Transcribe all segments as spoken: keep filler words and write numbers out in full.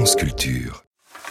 France Culture.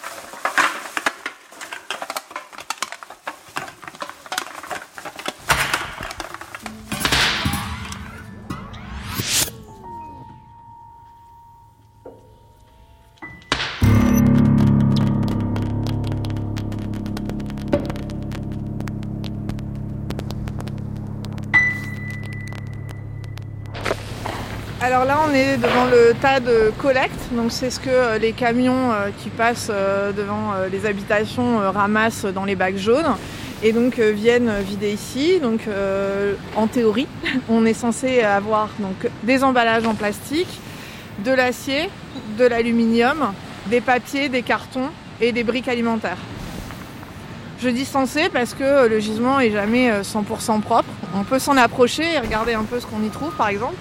Alors là, on est devant le tas de collecte. Donc c'est ce que les camions qui passent devant les habitations ramassent dans les bacs jaunes et donc viennent vider ici. Donc euh, en théorie, on est censé avoir donc des emballages en plastique, de l'acier, de l'aluminium, des papiers, des cartons et des briques alimentaires. Je dis censé parce que le gisement est jamais cent pour cent propre. On peut s'en approcher et regarder un peu ce qu'on y trouve, par exemple.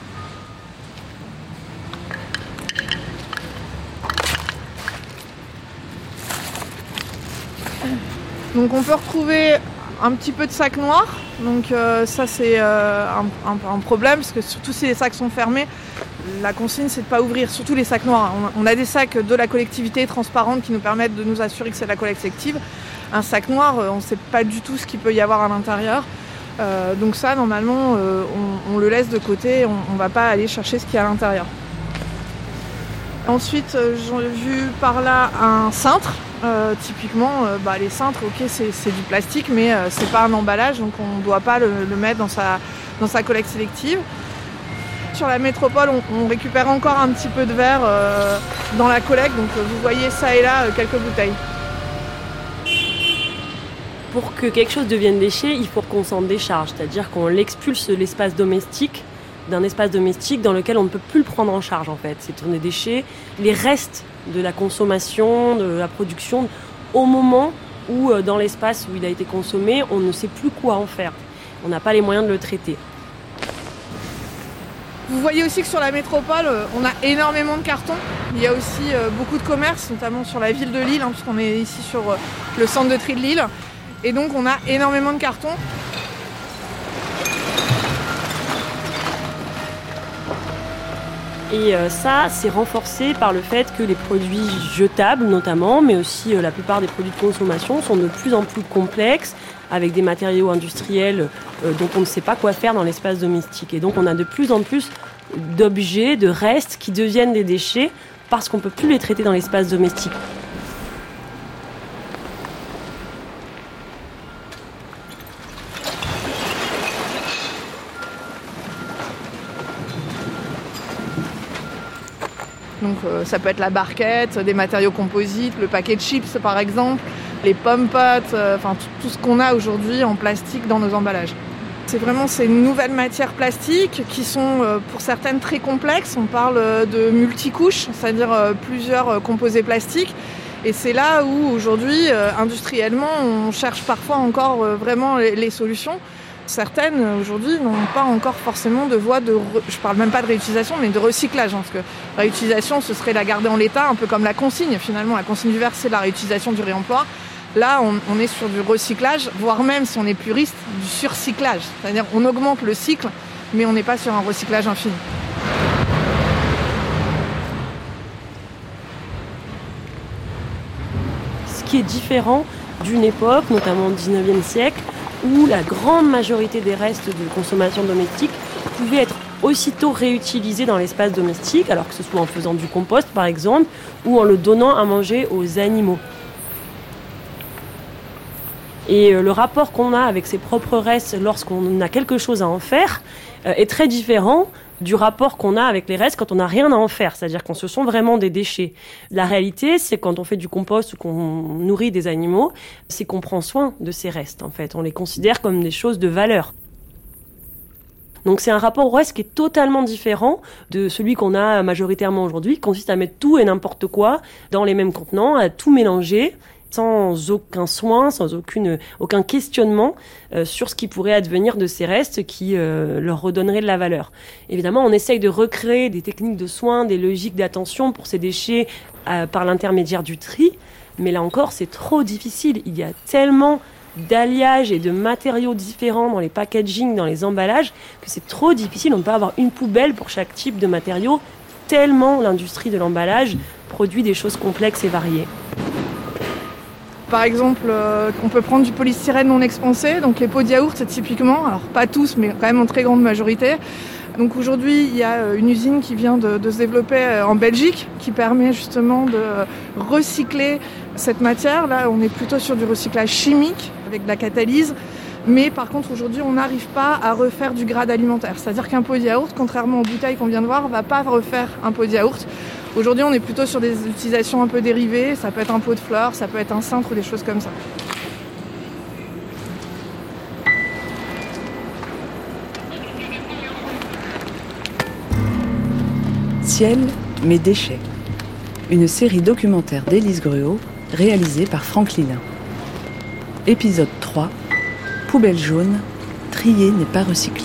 Donc on peut retrouver un petit peu de sacs noirs, donc euh, ça c'est euh, un, un, un problème parce que surtout si les sacs sont fermés, la consigne c'est de ne pas ouvrir, surtout les sacs noirs. On, on a des sacs de la collectivité transparentes qui nous permettent de nous assurer que c'est de la collecte sélective. Un sac noir, on ne sait pas du tout ce qu'il peut y avoir à l'intérieur, euh, donc ça normalement euh, on, on le laisse de côté, on ne va pas aller chercher ce qu'il y a à l'intérieur. Ensuite j'ai vu par là un cintre. Euh, typiquement, euh, bah, les cintres, ok, c'est, c'est du plastique, mais euh, c'est pas un emballage, donc on ne doit pas le, le mettre dans sa, dans sa collecte sélective. Sur la métropole, on, on récupère encore un petit peu de verre euh, dans la collecte, donc euh, vous voyez ça et là euh, quelques bouteilles. Pour que quelque chose devienne déchet, il faut qu'on s'en décharge, c'est-à-dire qu'on l'expulse de l'espace domestique, d'un espace domestique dans lequel on ne peut plus le prendre en charge en fait. C'est des déchets, les restes de la consommation, de la production, au moment où dans l'espace où il a été consommé, on ne sait plus quoi en faire. On n'a pas les moyens de le traiter. Vous voyez aussi que sur la métropole, on a énormément de cartons. Il y a aussi beaucoup de commerces, notamment sur la ville de Lille, hein, puisqu'on est ici sur le centre de tri de Lille. Et donc on a énormément de cartons. Et ça, c'est renforcé par le fait que les produits jetables, notamment, mais aussi la plupart des produits de consommation, sont de plus en plus complexes, avec des matériaux industriels dont on ne sait pas quoi faire dans l'espace domestique. Et donc, on a de plus en plus d'objets, de restes qui deviennent des déchets parce qu'on ne peut plus les traiter dans l'espace domestique. Donc euh, ça peut être la barquette, des matériaux composites, le paquet de chips par exemple, les pommes-potes, euh, enfin tout, tout ce qu'on a aujourd'hui en plastique dans nos emballages. C'est vraiment ces nouvelles matières plastiques qui sont euh, pour certaines très complexes. On parle euh, de multicouches, c'est-à-dire euh, plusieurs euh, composés plastiques. Et c'est là où aujourd'hui, euh, industriellement, on cherche parfois encore euh, vraiment les, les solutions. Certaines, aujourd'hui, n'ont pas encore forcément de voie de... Re... Je parle même pas de réutilisation, mais de recyclage. Hein, parce que la réutilisation, ce serait la garder en l'état, un peu comme la consigne, finalement. La consigne du verre, c'est la réutilisation du réemploi. Là, on, on est sur du recyclage, voire même, si on est puriste, du surcyclage. C'est-à-dire on augmente le cycle, mais on n'est pas sur un recyclage infini. Ce qui est différent d'une époque, notamment au dix-neuvième siècle, où la grande majorité des restes de consommation domestique pouvaient être aussitôt réutilisés dans l'espace domestique, alors que ce soit en faisant du compost par exemple, ou en le donnant à manger aux animaux. Et le rapport qu'on a avec ses propres restes lorsqu'on a quelque chose à en faire est très différent du rapport qu'on a avec les restes quand on n'a rien à en faire, c'est-à-dire qu'on se sont vraiment des déchets. La réalité, c'est quand on fait du compost ou qu'on nourrit des animaux, c'est qu'on prend soin de ces restes, en fait. On les considère comme des choses de valeur. Donc c'est un rapport au reste qui est totalement différent de celui qu'on a majoritairement aujourd'hui, qui consiste à mettre tout et n'importe quoi dans les mêmes contenants, à tout mélanger, sans aucun soin, sans aucune, aucun questionnement euh, sur ce qui pourrait advenir de ces restes qui euh, leur redonneraient de la valeur. Évidemment, on essaye de recréer des techniques de soins, des logiques d'attention pour ces déchets euh, par l'intermédiaire du tri, mais là encore, c'est trop difficile. Il y a tellement d'alliages et de matériaux différents dans les packaging, dans les emballages, que c'est trop difficile. On ne peut pas avoir une poubelle pour chaque type de matériau, tellement l'industrie de l'emballage, pour produit des choses complexes et variées. Par exemple, euh, on peut prendre du polystyrène non expansé, donc les pots de yaourt typiquement, alors pas tous mais quand même en très grande majorité. Donc aujourd'hui, il y a une usine qui vient de, de se développer en Belgique qui permet justement de recycler cette matière. Là, on est plutôt sur du recyclage chimique avec de la catalyse. Mais par contre, aujourd'hui, on n'arrive pas à refaire du grade alimentaire. C'est-à-dire qu'un pot de yaourt, contrairement aux bouteilles qu'on vient de voir, ne va pas refaire un pot de yaourt. Aujourd'hui, on est plutôt sur des utilisations un peu dérivées. Ça peut être un pot de fleurs, ça peut être un cintre ou des choses comme ça. Ciel, mes déchets. Une série documentaire d'Élise Gruau, réalisée par Franck Lilin. Épisode trois. Poubelle jaune, trier n'est pas recycler.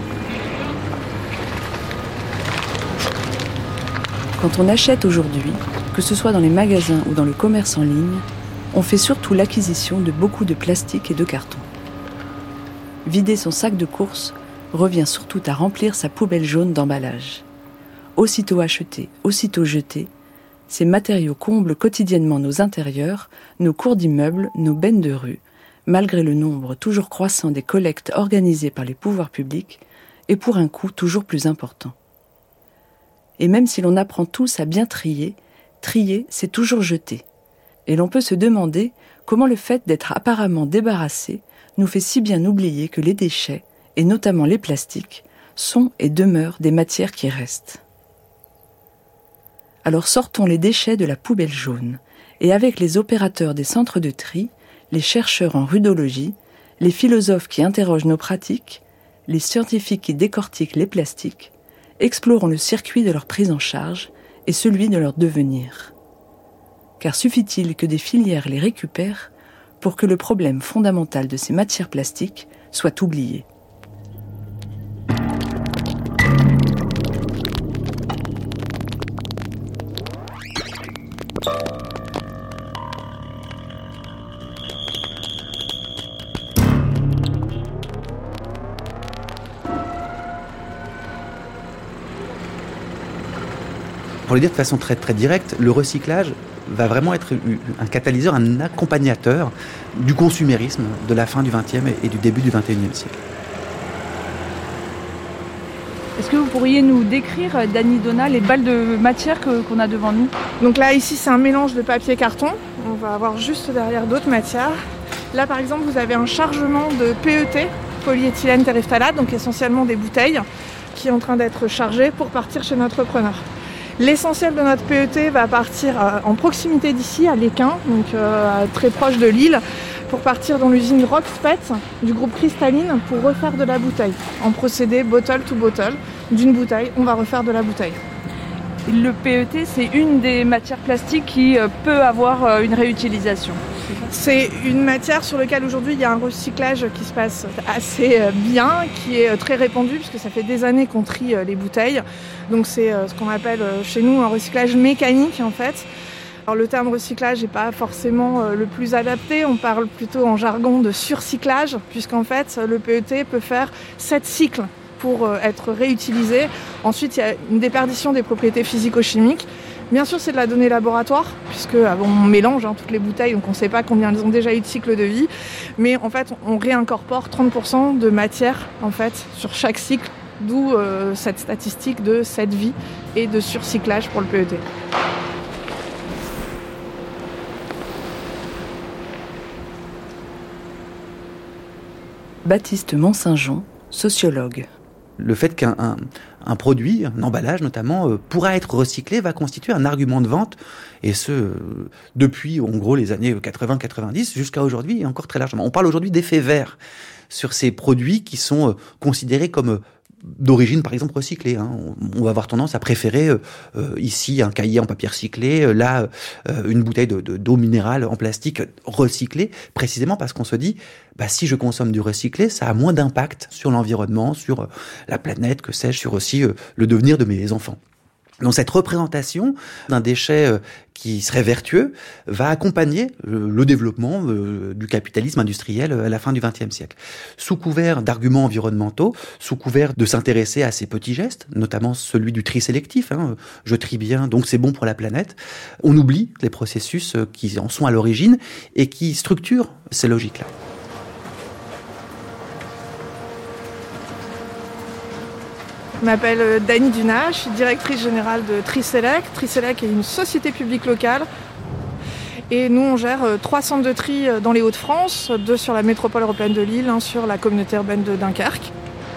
Quand on achète aujourd'hui, que ce soit dans les magasins ou dans le commerce en ligne, on fait surtout l'acquisition de beaucoup de plastique et de carton. Vider son sac de course revient surtout à remplir sa poubelle jaune d'emballage. Aussitôt achetés, aussitôt jetés, ces matériaux comblent quotidiennement nos intérieurs, nos cours d'immeubles, nos bennes de rue, malgré le nombre toujours croissant des collectes organisées par les pouvoirs publics et pour un coût toujours plus important. Et même si l'on apprend tous à bien trier, trier, c'est toujours jeter. Et l'on peut se demander comment le fait d'être apparemment débarrassé nous fait si bien oublier que les déchets, et notamment les plastiques, sont et demeurent des matières qui restent. Alors sortons les déchets de la poubelle jaune, et avec les opérateurs des centres de tri, les chercheurs en rudologie, les philosophes qui interrogent nos pratiques, les scientifiques qui décortiquent les plastiques, explorons le circuit de leur prise en charge et celui de leur devenir. Car suffit-il que des filières les récupèrent pour que le problème fondamental de ces matières plastiques soit oublié. Pour le dire de façon très, très directe, le recyclage va vraiment être un catalyseur, un accompagnateur du consumérisme de la fin du vingtième et du début du vingt et unième siècle. Est-ce que vous pourriez nous décrire, Dany Donat, les balles de matière que, qu'on a devant nous ? Donc là, ici, c'est un mélange de papier et carton. On va avoir juste derrière d'autres matières. Là, par exemple, vous avez un chargement de P E T, polyéthylène terephthalate, donc essentiellement des bouteilles, qui est en train d'être chargé pour partir chez notre preneur. L'essentiel de notre P E T va partir en proximité d'ici, à l'Équin, donc euh, très proche de Lille, pour partir dans l'usine Rockspet du groupe Cristalline pour refaire de la bouteille. En procédé bottle to bottle, d'une bouteille, on va refaire de la bouteille. Le P E T, c'est une des matières plastiques qui peut avoir une réutilisation. C'est une matière sur laquelle aujourd'hui il y a un recyclage qui se passe assez bien, qui est très répandu puisque ça fait des années qu'on trie les bouteilles. Donc c'est ce qu'on appelle chez nous un recyclage mécanique en fait. Alors le terme recyclage n'est pas forcément le plus adapté, on parle plutôt en jargon de surcyclage puisqu'en fait le P E T peut faire sept cycles pour être réutilisé. Ensuite il y a une déperdition des propriétés physico-chimiques. Bien sûr, c'est de la donnée laboratoire, puisque bon, on mélange hein, toutes les bouteilles, donc on ne sait pas combien elles ont déjà eu de cycle de vie. Mais en fait, on réincorpore trente pour cent de matière en fait, sur chaque cycle, d'où euh, cette statistique de cette vie et de surcyclage pour le P E T. Baptiste Mont-Saint-Jean, sociologue. Le fait qu'un un, un produit, un emballage notamment, euh, pourra être recyclé va constituer un argument de vente, et ce, euh, depuis en gros les années quatre-vingts quatre-vingt-dix jusqu'à aujourd'hui, et encore très largement. On parle aujourd'hui d'effet vert sur ces produits qui sont euh, considérés comme euh, d'origine, par exemple, recyclée. Hein. On, on va avoir tendance à préférer euh, euh, ici un cahier en papier recyclé, euh, là euh, une bouteille de, de, d'eau minérale en plastique recyclée, précisément parce qu'on se dit, bah, si je consomme du recyclé, ça a moins d'impact sur l'environnement, sur euh, la planète, que sais-je, sur aussi euh, le devenir de mes enfants. Donc cette représentation d'un déchet euh, qui serait vertueux va accompagner euh, le développement euh, du capitalisme industriel à la fin du vingtième siècle. Sous couvert d'arguments environnementaux, sous couvert de s'intéresser à ces petits gestes, notamment celui du tri sélectif, hein, je trie bien, donc c'est bon pour la planète, on oublie les processus qui en sont à l'origine et qui structurent ces logiques-là. Je m'appelle Dany Dunat, je suis directrice générale de Triselec. Triselec est une société publique locale. Et nous, on gère trois centres de tri dans les Hauts-de-France, deux sur la métropole européenne de Lille, un sur la communauté urbaine de Dunkerque.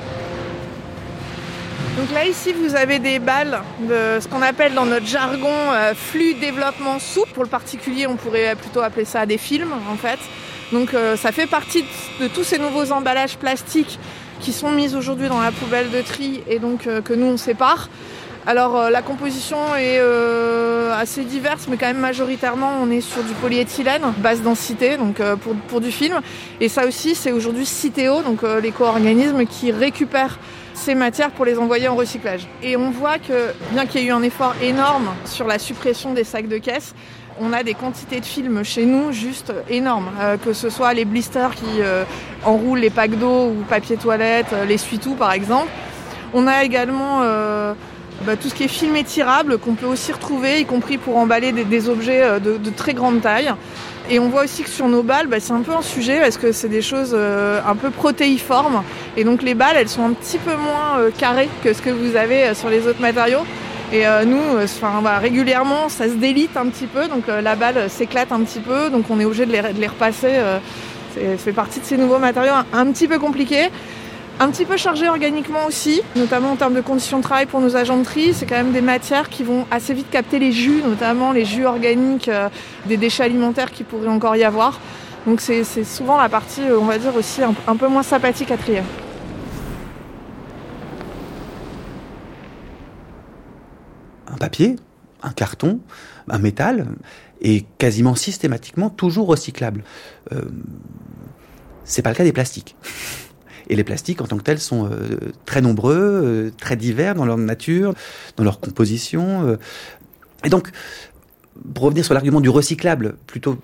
Donc là, ici, vous avez des balles de ce qu'on appelle dans notre jargon euh, flux développement souple. Pour le particulier, on pourrait plutôt appeler ça des films, en fait. Donc euh, ça fait partie de, de tous ces nouveaux emballages plastiques qui sont mises aujourd'hui dans la poubelle de tri et donc euh, que nous on sépare. Alors euh, la composition est euh, assez diverse, mais quand même majoritairement on est sur du polyéthylène, basse densité, donc euh, pour, pour du film. Et ça aussi c'est aujourd'hui Citeo, donc euh, l'éco-organisme qui récupère ces matières pour les envoyer en recyclage. Et on voit que bien qu'il y ait eu un effort énorme sur la suppression des sacs de caisse, on a des quantités de films chez nous juste énormes, euh, que ce soit les blisters qui euh, enroulent les packs d'eau ou papier toilette, euh, les essuie-tout par exemple. On a également euh, bah, tout ce qui est film étirable qu'on peut aussi retrouver, y compris pour emballer des, des objets euh, de, de très grande taille. Et on voit aussi que sur nos balles, bah, c'est un peu un sujet parce que c'est des choses euh, un peu protéiformes. Et donc les balles, elles sont un petit peu moins euh, carrées que ce que vous avez euh, sur les autres matériaux. Et euh, nous, enfin, bah, régulièrement, ça se délite un petit peu, donc euh, la balle s'éclate un petit peu, donc on est obligé de les, de les repasser. Euh, c'est, ça fait partie de ces nouveaux matériaux un, un petit peu compliqués, un petit peu chargés organiquement aussi, notamment en termes de conditions de travail pour nos agents de tri. C'est quand même des matières qui vont assez vite capter les jus, notamment les jus organiques euh, des déchets alimentaires qui pourrait encore y avoir. Donc c'est, c'est souvent la partie, on va dire, aussi un, un peu moins sympathique à trier. Un papier, un carton, un métal est quasiment systématiquement toujours recyclable. Euh, c'est pas le cas des plastiques. Et les plastiques en tant que tels sont euh, très nombreux, euh, très divers dans leur nature, dans leur composition. Euh. Et donc, pour revenir sur l'argument du recyclable plutôt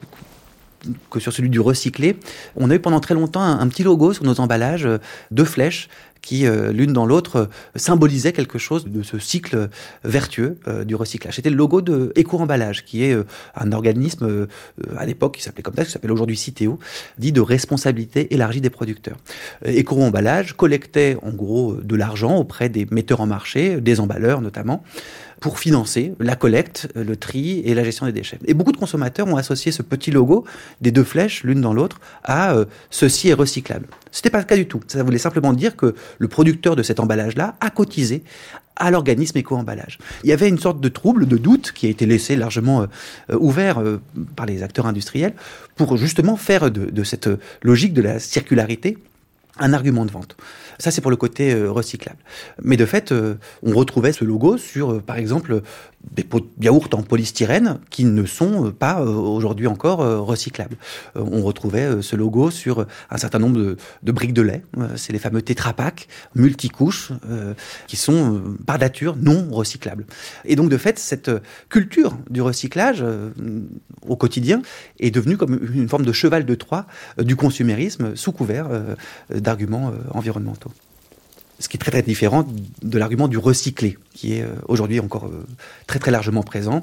que sur celui du recyclé, on a eu pendant très longtemps un, un petit logo sur nos emballages, euh, deux flèches, qui, euh, l'une dans l'autre, euh, symbolisait quelque chose de ce cycle vertueux euh, du recyclage. C'était le logo de Éco-emballage, qui est euh, un organisme, euh, à l'époque, qui s'appelait comme ça, qui s'appelle aujourd'hui Citeo, dit de responsabilité élargie des producteurs. Euh, Éco-emballage collectait, en gros, de l'argent auprès des metteurs en marché, des emballeurs notamment, pour financer la collecte, le tri et la gestion des déchets. Et beaucoup de consommateurs ont associé ce petit logo des deux flèches, l'une dans l'autre, à euh, « ceci est recyclable ». C'était pas le cas du tout. Ça voulait simplement dire que le producteur de cet emballage-là a cotisé à l'organisme éco-emballage. Il y avait une sorte de trouble, de doute, qui a été laissé largement euh, ouvert euh, par les acteurs industriels pour justement faire de, de cette logique de la circularité un argument de vente. Ça, c'est pour le côté euh, recyclable. Mais de fait, euh, on retrouvait ce logo sur, euh, par exemple, des pots de yaourt en polystyrène qui ne sont euh, pas euh, aujourd'hui encore euh, recyclables. Euh, on retrouvait euh, ce logo sur un certain nombre de, de briques de lait. Euh, c'est les fameux Tetra Pak multicouches euh, qui sont, euh, par nature, non recyclables. Et donc, de fait, cette culture du recyclage euh, au quotidien est devenue comme une forme de cheval de Troie euh, du consumérisme sous couvert euh, d'arguments euh, environnementaux. Ce qui est très très différent de l'argument du recyclé, qui est euh, aujourd'hui encore euh, très très largement présent.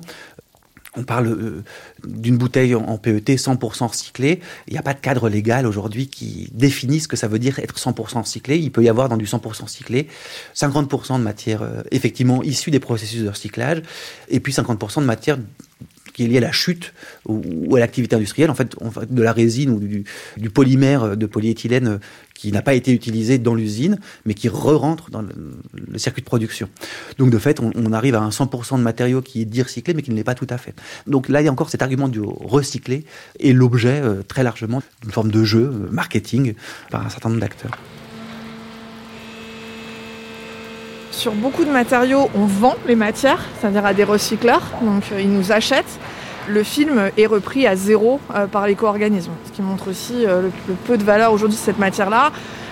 On parle euh, d'une bouteille en, en P E T cent pour cent recyclée. Il n'y a pas de cadre légal aujourd'hui qui définit ce que ça veut dire être cent pour cent recyclé. Il peut y avoir dans du cent pour cent recyclé cinquante pour cent de matière euh, effectivement issue des processus de recyclage, et puis cinquante pour cent de matière qui est lié à la chute ou, ou à l'activité industrielle, en fait, en fait, de la résine ou du, du polymère de polyéthylène qui n'a pas été utilisé dans l'usine, mais qui re-rentre dans le, le circuit de production. Donc, de fait, on, on arrive à un cent pour cent de matériaux qui est dit recyclé, mais qui ne l'est pas tout à fait. Donc là, il y a encore cet argument du recyclé et l'objet, euh, très largement, d'une forme de jeu, euh, marketing, par un certain nombre d'acteurs. Sur beaucoup de matériaux, on vend les matières, c'est-à-dire à des recycleurs, donc euh, ils nous achètent. Le film est repris à zéro euh, par l'éco-organisme, ce qui montre aussi euh, le, le peu de valeur aujourd'hui de cette matière-là.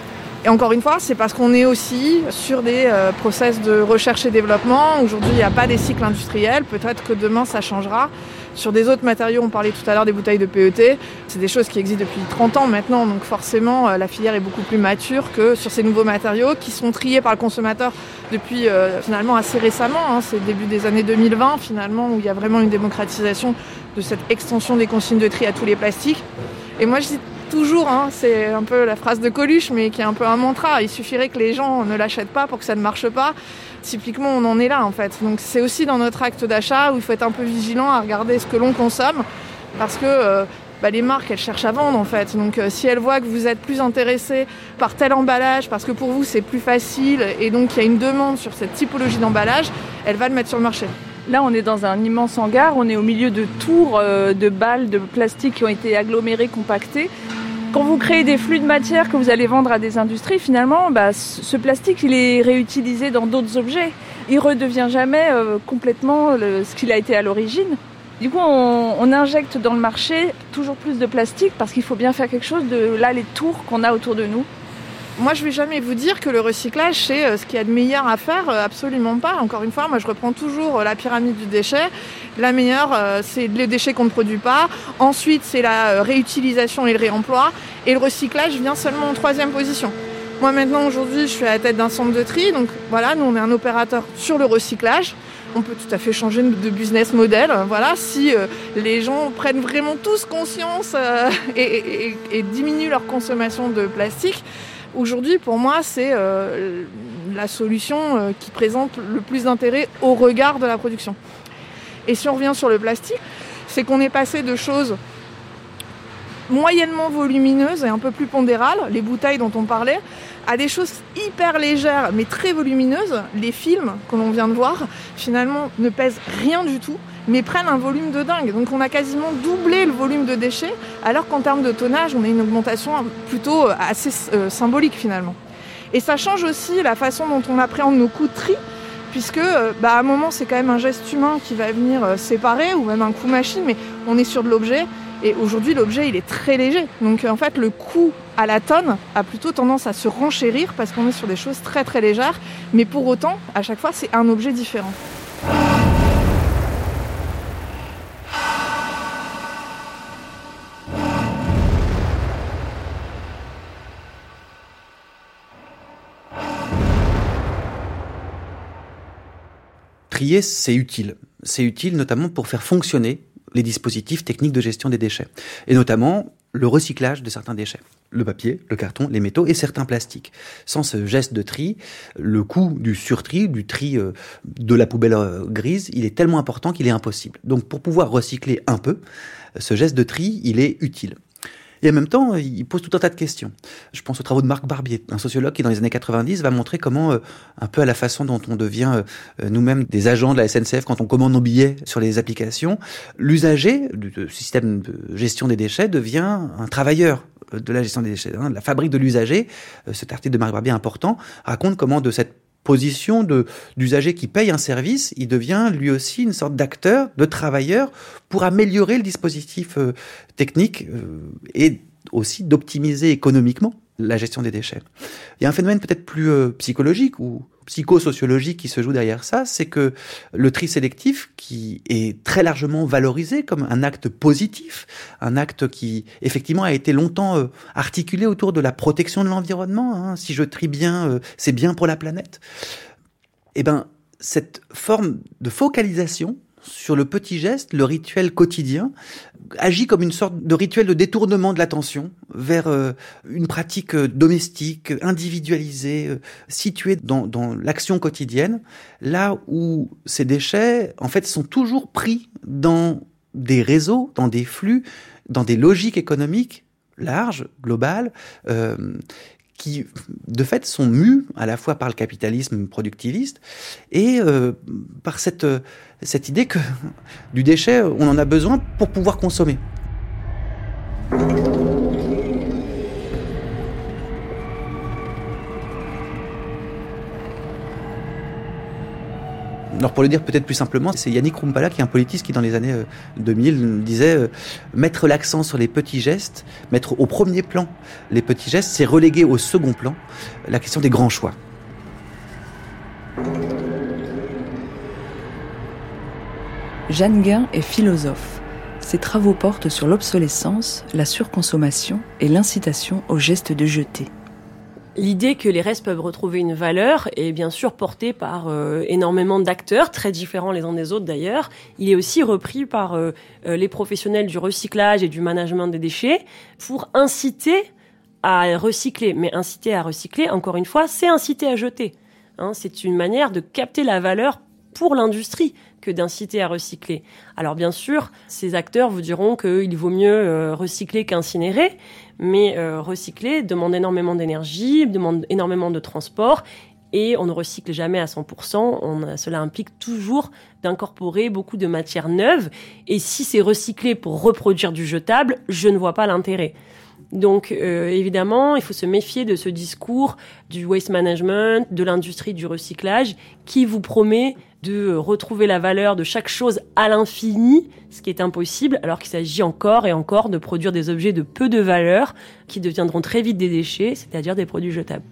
Et encore une fois, c'est parce qu'on est aussi sur des euh, process de recherche et développement. Aujourd'hui, il n'y a pas des cycles industriels. Peut-être que demain, ça changera. Sur des autres matériaux, on parlait tout à l'heure des bouteilles de P E T. C'est des choses qui existent depuis trente ans maintenant. Donc forcément, euh, la filière est beaucoup plus mature que sur ces nouveaux matériaux qui sont triés par le consommateur depuis euh, finalement assez récemment. Hein. C'est le début des années deux mille vingt finalement où il y a vraiment une démocratisation de cette extension des consignes de tri à tous les plastiques. Et moi, je dis toujours, hein, c'est un peu la phrase de Coluche, mais qui est un peu un mantra. Il suffirait que les gens ne l'achètent pas pour que ça ne marche pas. Typiquement, on en est là, en fait. Donc, c'est aussi dans notre acte d'achat où il faut être un peu vigilant à regarder ce que l'on consomme, parce que euh, bah, les marques, elles cherchent à vendre, en fait. Donc, euh, si elles voient que vous êtes plus intéressé par tel emballage, parce que pour vous, c'est plus facile, et donc il y a une demande sur cette typologie d'emballage, elles vont le mettre sur le marché. Là, on est dans un immense hangar, on est au milieu de tours euh, de balles de plastique qui ont été agglomérées, compactées. Quand vous créez des flux de matière que vous allez vendre à des industries, finalement, bah, ce plastique, il est réutilisé dans d'autres objets. Il ne redevient jamais euh, complètement le, ce qu'il a été à l'origine. Du coup, on, on injecte dans le marché toujours plus de plastique parce qu'il faut bien faire quelque chose de là, les tours qu'on a autour de nous. Moi, je ne vais jamais vous dire que le recyclage, c'est ce qu'il y a de meilleur à faire. Absolument pas. Encore une fois, moi, je reprends toujours la pyramide du déchet. La meilleure, c'est les déchets qu'on ne produit pas. Ensuite, c'est la réutilisation et le réemploi. Et le recyclage vient seulement en troisième position. Moi, maintenant, aujourd'hui, je suis à la tête d'un centre de tri. Donc, voilà, nous, on est un opérateur sur le recyclage. On peut tout à fait changer de business model. Voilà, si euh, les gens prennent vraiment tous conscience euh, et, et, et diminuent leur consommation de plastique. Aujourd'hui, pour moi, c'est euh, la solution euh, qui présente le plus d'intérêt au regard de la production. Et si on revient sur le plastique, c'est qu'on est passé de choses moyennement volumineuses et un peu plus pondérales, les bouteilles dont on parlait, à des choses hyper légères mais très volumineuses. Les films que l'on vient de voir, finalement, ne pèsent rien du tout, mais prennent un volume de dingue. Donc on a quasiment doublé le volume de déchets, alors qu'en termes de tonnage, on a une augmentation plutôt assez euh, symbolique finalement. Et ça change aussi la façon dont on appréhende nos coûts de tri, puisque bah, à un moment, c'est quand même un geste humain qui va venir euh, séparer, ou même un coût machine, mais on est sur de l'objet. Et aujourd'hui, l'objet, il est très léger. Donc en fait, le coût à la tonne a plutôt tendance à se renchérir parce qu'on est sur des choses très très légères. Mais pour autant, à chaque fois, c'est un objet différent. Trier, c'est utile. C'est utile notamment pour faire fonctionner les dispositifs techniques de gestion des déchets, et notamment le recyclage de certains déchets, le papier, le carton, les métaux et certains plastiques. Sans ce geste de tri, le coût du surtri, du tri euh, de la poubelle euh, grise, il est tellement important qu'il est impossible. Donc pour pouvoir recycler un peu, ce geste de tri, il est utile. Et en même temps, il pose tout un tas de questions. Je pense aux travaux de Marc Barbier, un sociologue qui, dans les années quatre-vingt-dix, va montrer comment, euh, un peu à la façon dont on devient euh, nous-mêmes des agents de la S N C F quand on commande nos billets sur les applications, l'usager du système de gestion des déchets devient un travailleur de la gestion des déchets, hein, de la fabrique de l'usager. Euh, cet article de Marc Barbier important raconte comment de cette position de d'usager qui paye un service, il devient lui aussi une sorte d'acteur, de travailleur pour améliorer le dispositif euh, technique euh, et aussi d'optimiser économiquement la gestion des déchets. Il y a un phénomène peut-être plus euh, psychologique ou psychosociologique qui se joue derrière ça, c'est que le tri sélectif, qui est très largement valorisé comme un acte positif, un acte qui effectivement a été longtemps euh, articulé autour de la protection de l'environnement, hein. Si je trie bien, euh, c'est bien pour la planète. Eh ben, cette forme de focalisation sur le petit geste, le rituel quotidien, agit comme une sorte de rituel de détournement de l'attention vers euh, une pratique euh, domestique, individualisée, euh, située dans, dans l'action quotidienne, là où ces déchets, en fait, sont toujours pris dans des réseaux, dans des flux, dans des logiques économiques larges, globales, euh, qui, de fait, sont mus à la fois par le capitalisme productiviste et euh, par cette, cette idée que du déchet, on en a besoin pour pouvoir consommer. Alors pour le dire peut-être plus simplement, c'est Yannick Rumpala qui est un politiste qui dans les années deux mille disait euh, mettre l'accent sur les petits gestes, mettre au premier plan les petits gestes, c'est reléguer au second plan la question des grands choix. Jeanne Guin est philosophe. Ses travaux portent sur l'obsolescence, la surconsommation et l'incitation au geste de jeter. L'idée que les restes peuvent retrouver une valeur est bien sûr portée par euh, énormément d'acteurs, très différents les uns des autres d'ailleurs. Il est aussi repris par euh, les professionnels du recyclage et du management des déchets pour inciter à recycler. Mais inciter à recycler, encore une fois, c'est inciter à jeter. Hein, c'est une manière de capter la valeur pour l'industrie que d'inciter à recycler. Alors bien sûr, ces acteurs vous diront qu'il vaut mieux euh, recycler qu'incinérer, mais euh, recycler demande énormément d'énergie, demande énormément de transport, et on ne recycle jamais à cent pour cent. On, cela implique toujours d'incorporer beaucoup de matières neuves, et si c'est recyclé pour reproduire du jetable, je ne vois pas l'intérêt. Donc euh, évidemment, il faut se méfier de ce discours du waste management, de l'industrie du recyclage, qui vous promet de retrouver la valeur de chaque chose à l'infini, ce qui est impossible, alors qu'il s'agit encore et encore de produire des objets de peu de valeur qui deviendront très vite des déchets, c'est-à-dire des produits jetables.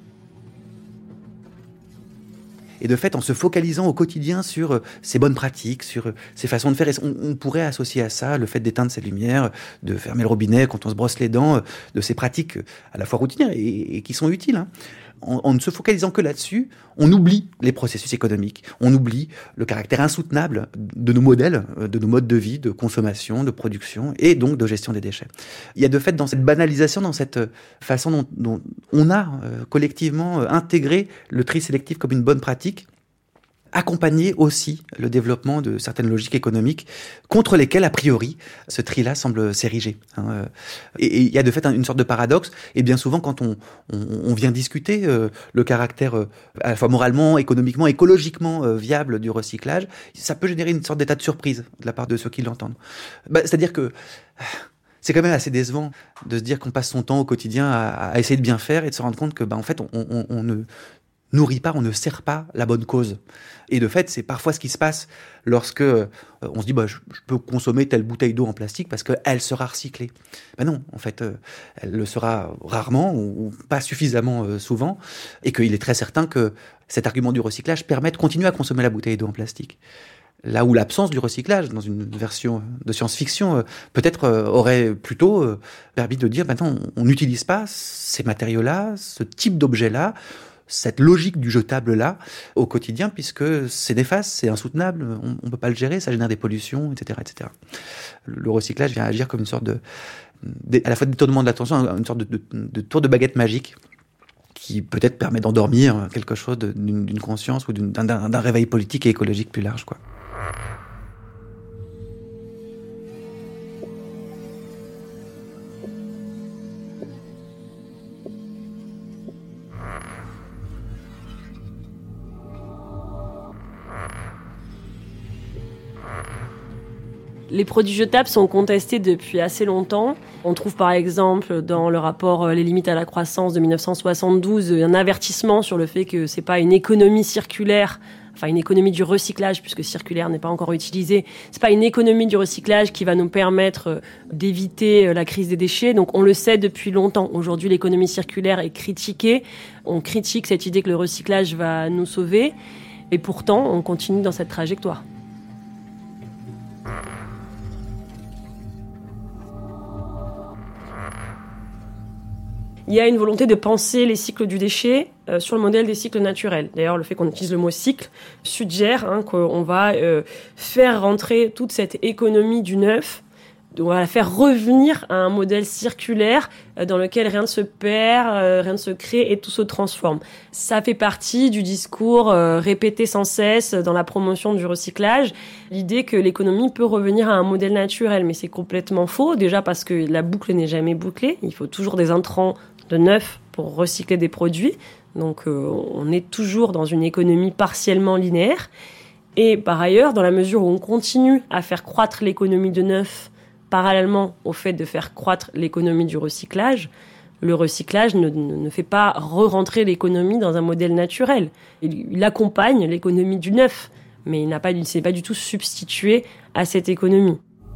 Et de fait, en se focalisant au quotidien sur euh, ces bonnes pratiques, sur euh, ces façons de faire, on, on pourrait associer à ça le fait d'éteindre ses lumières, de fermer le robinet quand on se brosse les dents, euh, de ces pratiques euh, à la fois routinières et, et qui sont utiles. Hein. En, en ne se focalisant que là-dessus, on oublie les processus économiques, on oublie le caractère insoutenable de nos modèles, de nos modes de vie, de consommation, de production et donc de gestion des déchets. Il y a de fait dans cette banalisation, dans cette façon dont, dont on a euh, collectivement euh, intégré le tri sélectif comme une bonne pratique, accompagner aussi le développement de certaines logiques économiques contre lesquelles, a priori, ce tri-là semble s'ériger. Hein. Et il y a de fait une sorte de paradoxe, et bien souvent, quand on, on, on vient discuter euh, le caractère euh, à la fois moralement, économiquement, écologiquement euh, viable du recyclage, ça peut générer une sorte d'état de surprise de la part de ceux qui l'entendent. Bah, c'est-à-dire que c'est quand même assez décevant de se dire qu'on passe son temps au quotidien à, à essayer de bien faire et de se rendre compte que, bah, en fait, on, on, on ne nourrit pas, on ne sert pas la bonne cause. Et de fait, c'est parfois ce qui se passe lorsque euh, on se dit bah, je, je peux consommer telle bouteille d'eau en plastique parce qu'elle sera recyclée. Ben non, en fait, euh, elle le sera rarement ou, ou pas suffisamment euh, souvent, et qu'il est très certain que cet argument du recyclage permet de continuer à consommer la bouteille d'eau en plastique. Là où l'absence du recyclage, dans une version de science-fiction, euh, peut-être euh, aurait plutôt euh, permis de dire maintenant on n'utilise pas ces matériaux-là, ce type d'objet-là, cette logique du jetable-là au quotidien, puisque c'est néfaste, c'est insoutenable, on ne peut pas le gérer, ça génère des pollutions, et cetera, et cetera. Le recyclage vient agir comme une sorte de, de à la fois de détournement de l'attention, une sorte de, de, de tour de baguette magique qui peut-être permet d'endormir quelque chose de, d'une, d'une conscience ou d'une, d'un, d'un réveil politique et écologique plus large, quoi. Les produits jetables sont contestés depuis assez longtemps. On trouve par exemple dans le rapport Les limites à la croissance de dix-neuf cent soixante-douze un avertissement sur le fait que c'est pas une économie circulaire, enfin une économie du recyclage puisque circulaire n'est pas encore utilisé. C'est pas une économie du recyclage qui va nous permettre d'éviter la crise des déchets. Donc on le sait depuis longtemps. Aujourd'hui, l'économie circulaire est critiquée. On critique cette idée que le recyclage va nous sauver. Et pourtant, on continue dans cette trajectoire. Il y a une volonté de penser les cycles du déchet euh, sur le modèle des cycles naturels. D'ailleurs, le fait qu'on utilise le mot cycle suggère hein, qu'on va euh, faire rentrer toute cette économie du neuf, on va la faire revenir à un modèle circulaire euh, dans lequel rien ne se perd, euh, rien ne se crée et tout se transforme. Ça fait partie du discours euh, répété sans cesse dans la promotion du recyclage, l'idée que l'économie peut revenir à un modèle naturel. Mais c'est complètement faux, déjà parce que la boucle n'est jamais bouclée, il faut toujours des intrants de neuf pour recycler des produits. Donc euh, on est toujours dans une économie partiellement linéaire. Et par ailleurs, dans la mesure où on continue à faire croître l'économie de neuf parallèlement au fait de faire croître l'économie du recyclage, le recyclage ne, ne fait pas re-rentrer l'économie dans un modèle naturel. Il, il accompagne l'économie du neuf mais il n'a pas, il s'est pas du tout substitué à cette économie.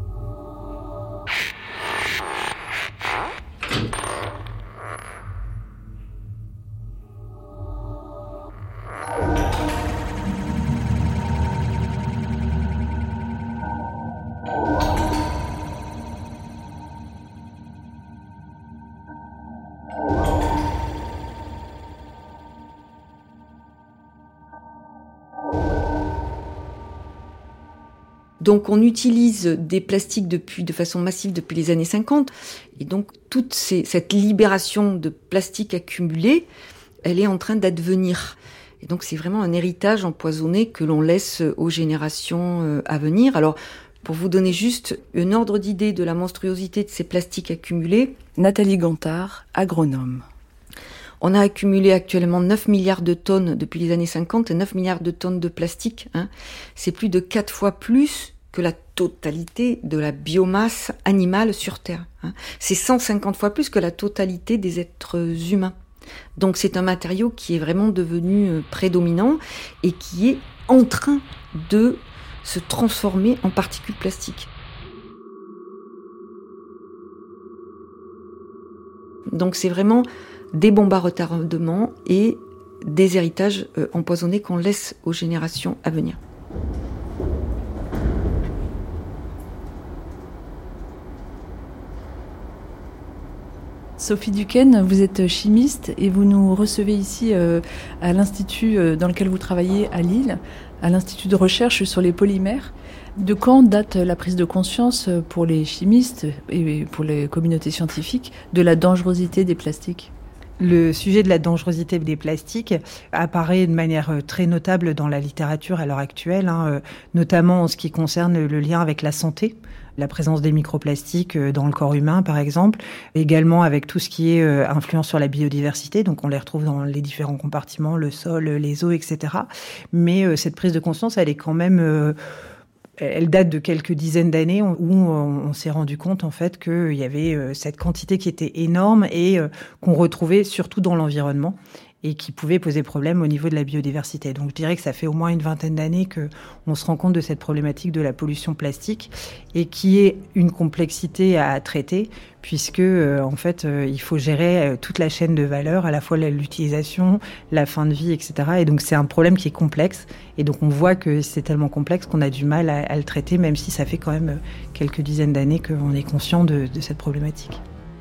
Donc on utilise des plastiques depuis, de façon massive depuis les années cinquante. Et donc toute ces, cette libération de plastique accumulé, elle est en train d'advenir. Et donc c'est vraiment un héritage empoisonné que l'on laisse aux générations à venir. Alors pour vous donner juste un ordre d'idée de la monstruosité de ces plastiques accumulés. Nathalie Gontard, agronome. On a accumulé actuellement neuf milliards de tonnes depuis les années cinquante, neuf milliards de tonnes de plastique. Hein. C'est plus de quatre fois plus que la totalité de la biomasse animale sur Terre. Hein. C'est cent cinquante fois plus que la totalité des êtres humains. Donc c'est un matériau qui est vraiment devenu prédominant et qui est en train de se transformer en particules plastiques. Donc c'est vraiment des bombes à retardement et des héritages euh, empoisonnés qu'on laisse aux générations à venir. Sophie Duquesne, vous êtes chimiste et vous nous recevez ici euh, à l'institut euh, dans lequel vous travaillez à Lille, à l'Institut de recherche sur les polymères. De quand date la prise de conscience pour les chimistes et pour les communautés scientifiques de la dangerosité des plastiques ? Le sujet de la dangerosité des plastiques apparaît de manière très notable dans la littérature à l'heure actuelle, hein, notamment en ce qui concerne le lien avec la santé, la présence des microplastiques dans le corps humain par exemple, également avec tout ce qui est influence sur la biodiversité, donc on les retrouve dans les différents compartiments, le sol, les eaux, et cetera. Mais cette prise de conscience, elle est quand même... Euh, Elle date de quelques dizaines d'années où on s'est rendu compte en fait qu'il y avait cette quantité qui était énorme et qu'on retrouvait surtout dans l'environnement et qui pouvait poser problème au niveau de la biodiversité. Donc je dirais que ça fait au moins une vingtaine d'années qu'on se rend compte de cette problématique de la pollution plastique et qui est une complexité à traiter puisque euh, en fait euh, il faut gérer euh, toute la chaîne de valeur, à la fois l'utilisation, la fin de vie, et cetera. Et donc c'est un problème qui est complexe et donc on voit que c'est tellement complexe qu'on a du mal à, à le traiter, même si ça fait quand même quelques dizaines d'années qu'on est conscient de, de cette problématique.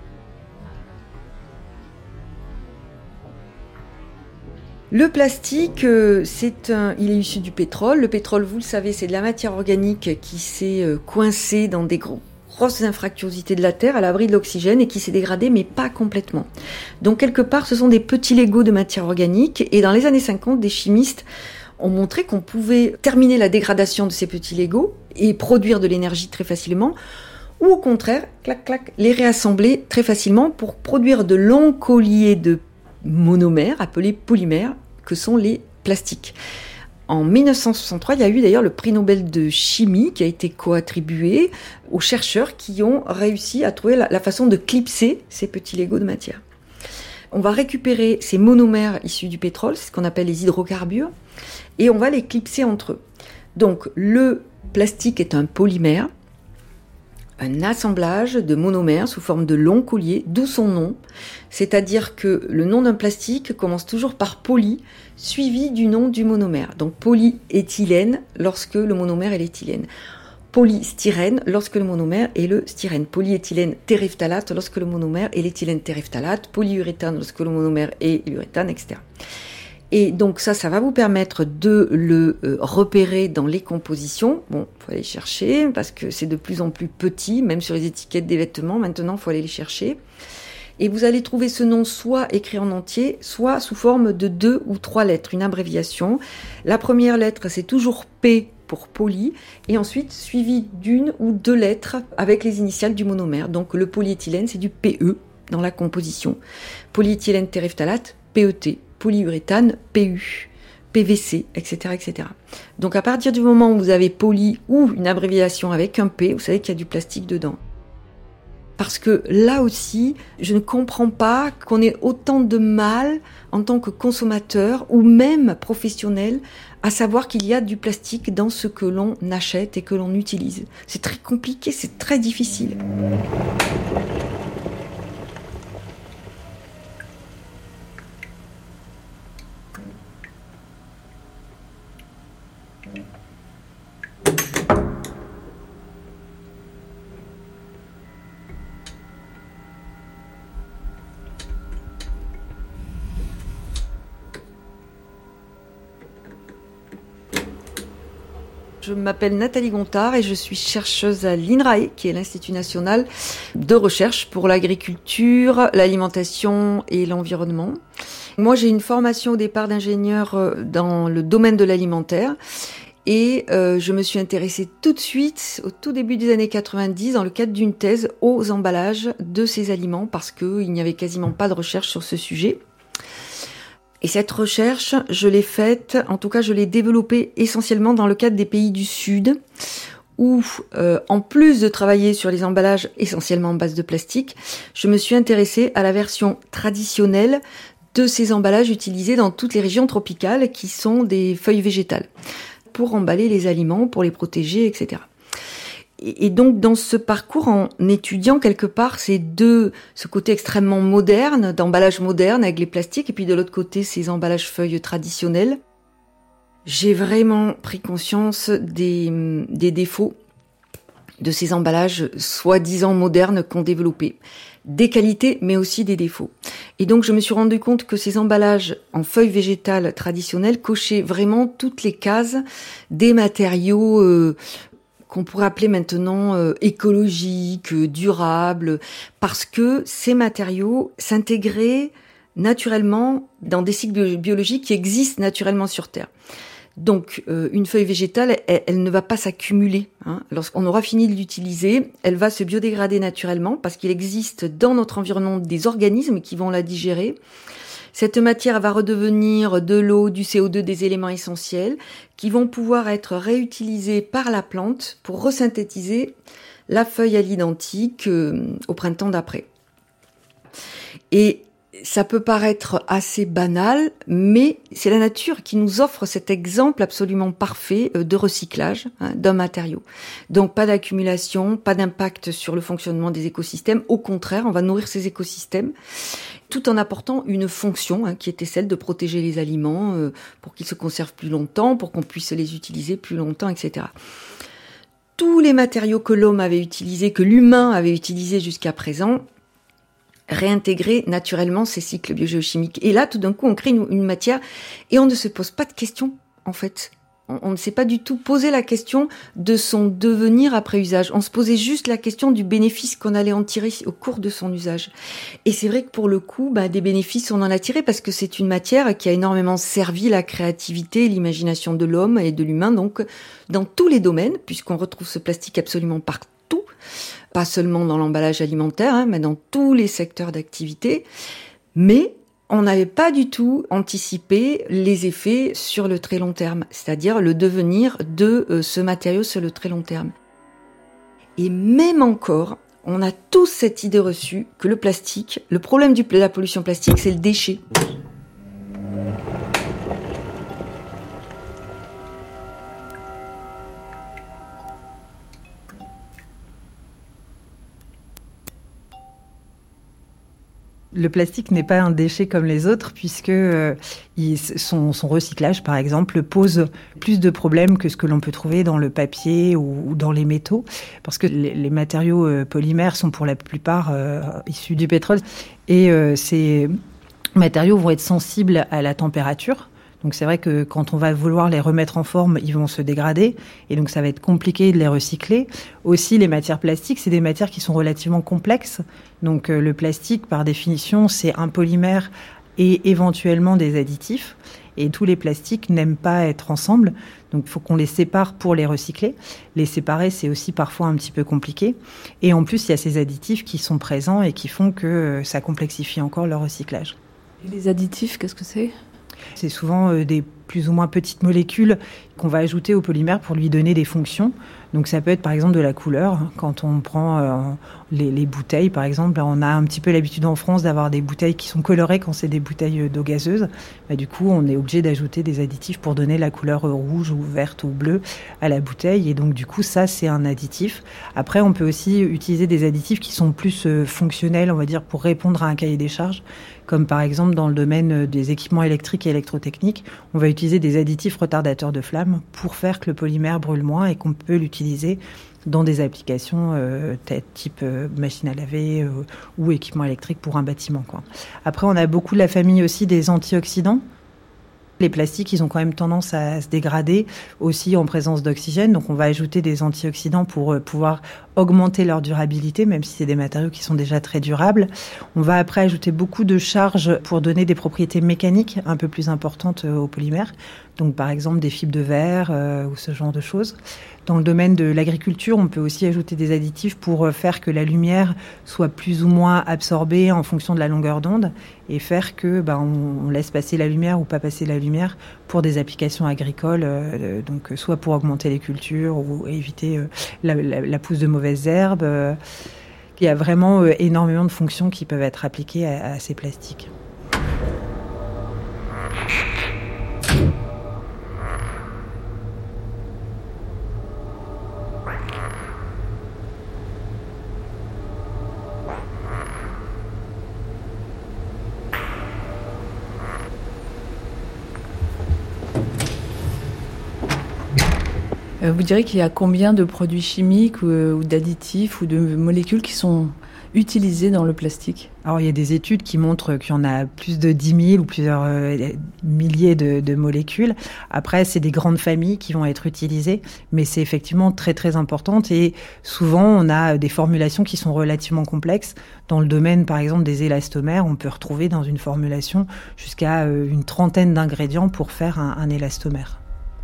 Le plastique, c'est un, il est issu du pétrole. Le pétrole, vous le savez, c'est de la matière organique qui s'est coincée dans des gros, grosses infractuosités de la Terre, à l'abri de l'oxygène, et qui s'est dégradée, mais pas complètement. Donc, quelque part, ce sont des petits Legos de matière organique. Et dans les années cinquante, des chimistes ont montré qu'on pouvait terminer la dégradation de ces petits Legos et produire de l'énergie très facilement, ou au contraire, clac, clac, les réassembler très facilement pour produire de longs colliers de monomères, appelés polymères, que sont les plastiques. En mille neuf cent soixante-trois, il y a eu d'ailleurs le prix Nobel de chimie qui a été co-attribué aux chercheurs qui ont réussi à trouver la, la façon de clipser ces petits Legos de matière. On va récupérer ces monomères issus du pétrole, c'est ce qu'on appelle les hydrocarbures, et on va les clipser entre eux. Donc le plastique est un polymère, un assemblage de monomères sous forme de longs colliers, d'où son nom. C'est-à-dire que le nom d'un plastique commence toujours par poly, suivi du nom du monomère. Donc polyéthylène lorsque le monomère est l'éthylène. Polystyrène lorsque le monomère est le styrène. Polyéthylène terephthalate lorsque le monomère est l'éthylène terephthalate. Polyuréthane lorsque le monomère est l'uréthane, et cetera. Et donc ça, ça va vous permettre de le euh, repérer dans les compositions. Bon, il faut aller chercher parce que c'est de plus en plus petit, même sur les étiquettes des vêtements. Maintenant, il faut aller les chercher. Et vous allez trouver ce nom soit écrit en entier, soit sous forme de deux ou trois lettres, une abréviation. La première lettre, c'est toujours P pour poly, et ensuite suivi d'une ou deux lettres avec les initiales du monomère. Donc le polyéthylène, c'est du P E dans la composition. Polyéthylène terephthalate, P E T. Polyuréthane, P U, P V C, et cetera, et cetera. Donc à partir du moment où vous avez poly ou une abréviation avec un P, vous savez qu'il y a du plastique dedans. Parce que là aussi, je ne comprends pas qu'on ait autant de mal en tant que consommateur ou même professionnel à savoir qu'il y a du plastique dans ce que l'on achète et que l'on utilise. C'est très compliqué, c'est très difficile. Je m'appelle Nathalie Gontard et je suis chercheuse à l'I N R A E, qui est l'Institut national de recherche pour l'agriculture, l'alimentation et l'environnement. Moi, j'ai une formation au départ d'ingénieur dans le domaine de l'alimentaire et euh, je me suis intéressée tout de suite, au tout début des années quatre-vingt-dix, dans le cadre d'une thèse, aux emballages de ces aliments parce qu'il n'y avait quasiment pas de recherche sur ce sujet. Et cette recherche, je l'ai faite, en tout cas je l'ai développée essentiellement dans le cadre des pays du Sud, où euh, en plus de travailler sur les emballages essentiellement en base de plastique, je me suis intéressée à la version traditionnelle de ces emballages utilisés dans toutes les régions tropicales, qui sont des feuilles végétales, pour emballer les aliments, pour les protéger, et cetera. Et donc, dans ce parcours, en étudiant quelque part ces deux, ce côté extrêmement moderne, d'emballage moderne avec les plastiques, et puis de l'autre côté, ces emballages feuilles traditionnels, j'ai vraiment pris conscience des, des défauts de ces emballages soi-disant modernes qu'ont développés. Des qualités, mais aussi des défauts. Et donc, je me suis rendu compte que ces emballages en feuilles végétales traditionnelles cochaient vraiment toutes les cases des matériaux euh, qu'on pourrait appeler maintenant euh, écologiques, euh, durables, parce que ces matériaux s'intégraient naturellement dans des cycles biologiques qui existent naturellement sur Terre. Donc, euh, une feuille végétale, elle, elle ne va pas s'accumuler. Hein. Lorsqu'on aura fini de l'utiliser, elle va se biodégrader naturellement parce qu'il existe dans notre environnement des organismes qui vont la digérer. Cette matière va redevenir de l'eau, du C O deux, des éléments essentiels qui vont pouvoir être réutilisés par la plante pour resynthétiser la feuille à l'identique euh, au printemps d'après. Et ça peut paraître assez banal, mais c'est la nature qui nous offre cet exemple absolument parfait de recyclage hein, d'un matériau. Donc pas d'accumulation, pas d'impact sur le fonctionnement des écosystèmes. Au contraire, on va nourrir ces écosystèmes tout en apportant une fonction hein, qui était celle de protéger les aliments euh, pour qu'ils se conservent plus longtemps, pour qu'on puisse les utiliser plus longtemps, et cetera. Tous les matériaux que l'homme avait utilisés, que l'humain avait utilisés jusqu'à présent, réintégrer naturellement ces cycles biogéochimiques. Et là, tout d'un coup, on crée une, une matière et on ne se pose pas de questions, en fait. On, on ne s'est pas du tout posé la question de son devenir après usage. On se posait juste la question du bénéfice qu'on allait en tirer au cours de son usage. Et c'est vrai que pour le coup, bah, des bénéfices, on en a tiré parce que c'est une matière qui a énormément servi la créativité, l'imagination de l'homme et de l'humain, donc dans tous les domaines, puisqu'on retrouve ce plastique absolument partout. Pas seulement dans l'emballage alimentaire, hein, mais dans tous les secteurs d'activité. Mais on n'avait pas du tout anticipé les effets sur le très long terme, c'est-à-dire le devenir de euh, ce matériau sur le très long terme. Et même encore, on a tous cette idée reçue que le plastique, le problème du, de la pollution plastique, c'est le déchet. Le plastique n'est pas un déchet comme les autres puisque euh, il, son, son recyclage, par exemple, pose plus de problèmes que ce que l'on peut trouver dans le papier ou, ou dans les métaux, parce que les, les matériaux euh, polymères sont pour la plupart euh, issus du pétrole et euh, ces matériaux vont être sensibles à la température. Donc c'est vrai que quand on va vouloir les remettre en forme, ils vont se dégrader et donc ça va être compliqué de les recycler. Aussi, les matières plastiques, c'est des matières qui sont relativement complexes. Donc euh, le plastique, par définition, c'est un polymère et éventuellement des additifs. Et tous les plastiques n'aiment pas être ensemble. Donc il faut qu'on les sépare pour les recycler. Les séparer, c'est aussi parfois un petit peu compliqué. Et en plus, il y a ces additifs qui sont présents et qui font que euh, ça complexifie encore leur recyclage. Et les additifs, qu'est-ce que c'est ? C'est souvent euh, des plus ou moins petites molécules qu'on va ajouter au polymère pour lui donner des fonctions. Donc ça peut être par exemple de la couleur. Quand on prend euh, les, les bouteilles par exemple, on a un petit peu l'habitude en France d'avoir des bouteilles qui sont colorées quand c'est des bouteilles d'eau gazeuse. Bah, du coup on est obligé d'ajouter des additifs pour donner la couleur rouge ou verte ou bleue à la bouteille. Et donc du coup ça c'est un additif. Après on peut aussi utiliser des additifs qui sont plus euh, fonctionnels, on va dire, pour répondre à un cahier des charges. Comme par exemple dans le domaine des équipements électriques et électrotechniques, on va utiliser des additifs retardateurs de flamme pour faire que le polymère brûle moins et qu'on peut l'utiliser dans des applications euh, type euh, machine à laver euh, ou équipement électrique pour un bâtiment, quoi. Après, on a beaucoup de la famille aussi des antioxydants. Les plastiques, ils ont quand même tendance à se dégrader aussi en présence d'oxygène. Donc, on va ajouter des antioxydants pour euh, pouvoir augmenter leur durabilité, même si c'est des matériaux qui sont déjà très durables. On va après ajouter beaucoup de charges pour donner des propriétés mécaniques un peu plus importantes euh, au polymère. Donc, par exemple, des fibres de verre euh, ou ce genre de choses. Dans le domaine de l'agriculture, on peut aussi ajouter des additifs pour faire que la lumière soit plus ou moins absorbée en fonction de la longueur d'onde et faire que ben, on, on laisse passer la lumière ou pas passer la lumière pour des applications agricoles, euh, donc soit pour augmenter les cultures ou éviter euh, la, la, la pousse de mauvaises herbes. Euh, il y a vraiment euh, énormément de fonctions qui peuvent être appliquées à, à ces plastiques. Vous direz qu'il y a combien de produits chimiques ou, ou d'additifs ou de molécules qui sont utilisés dans le plastique ? Alors, il y a des études qui montrent qu'il y en a plus de dix mille ou plusieurs euh, milliers de, de molécules. Après, c'est des grandes familles qui vont être utilisées, mais c'est effectivement très, très important. Et souvent, on a des formulations qui sont relativement complexes. Dans le domaine, par exemple, des élastomères, on peut retrouver dans une formulation jusqu'à euh, une trentaine d'ingrédients pour faire un, un élastomère.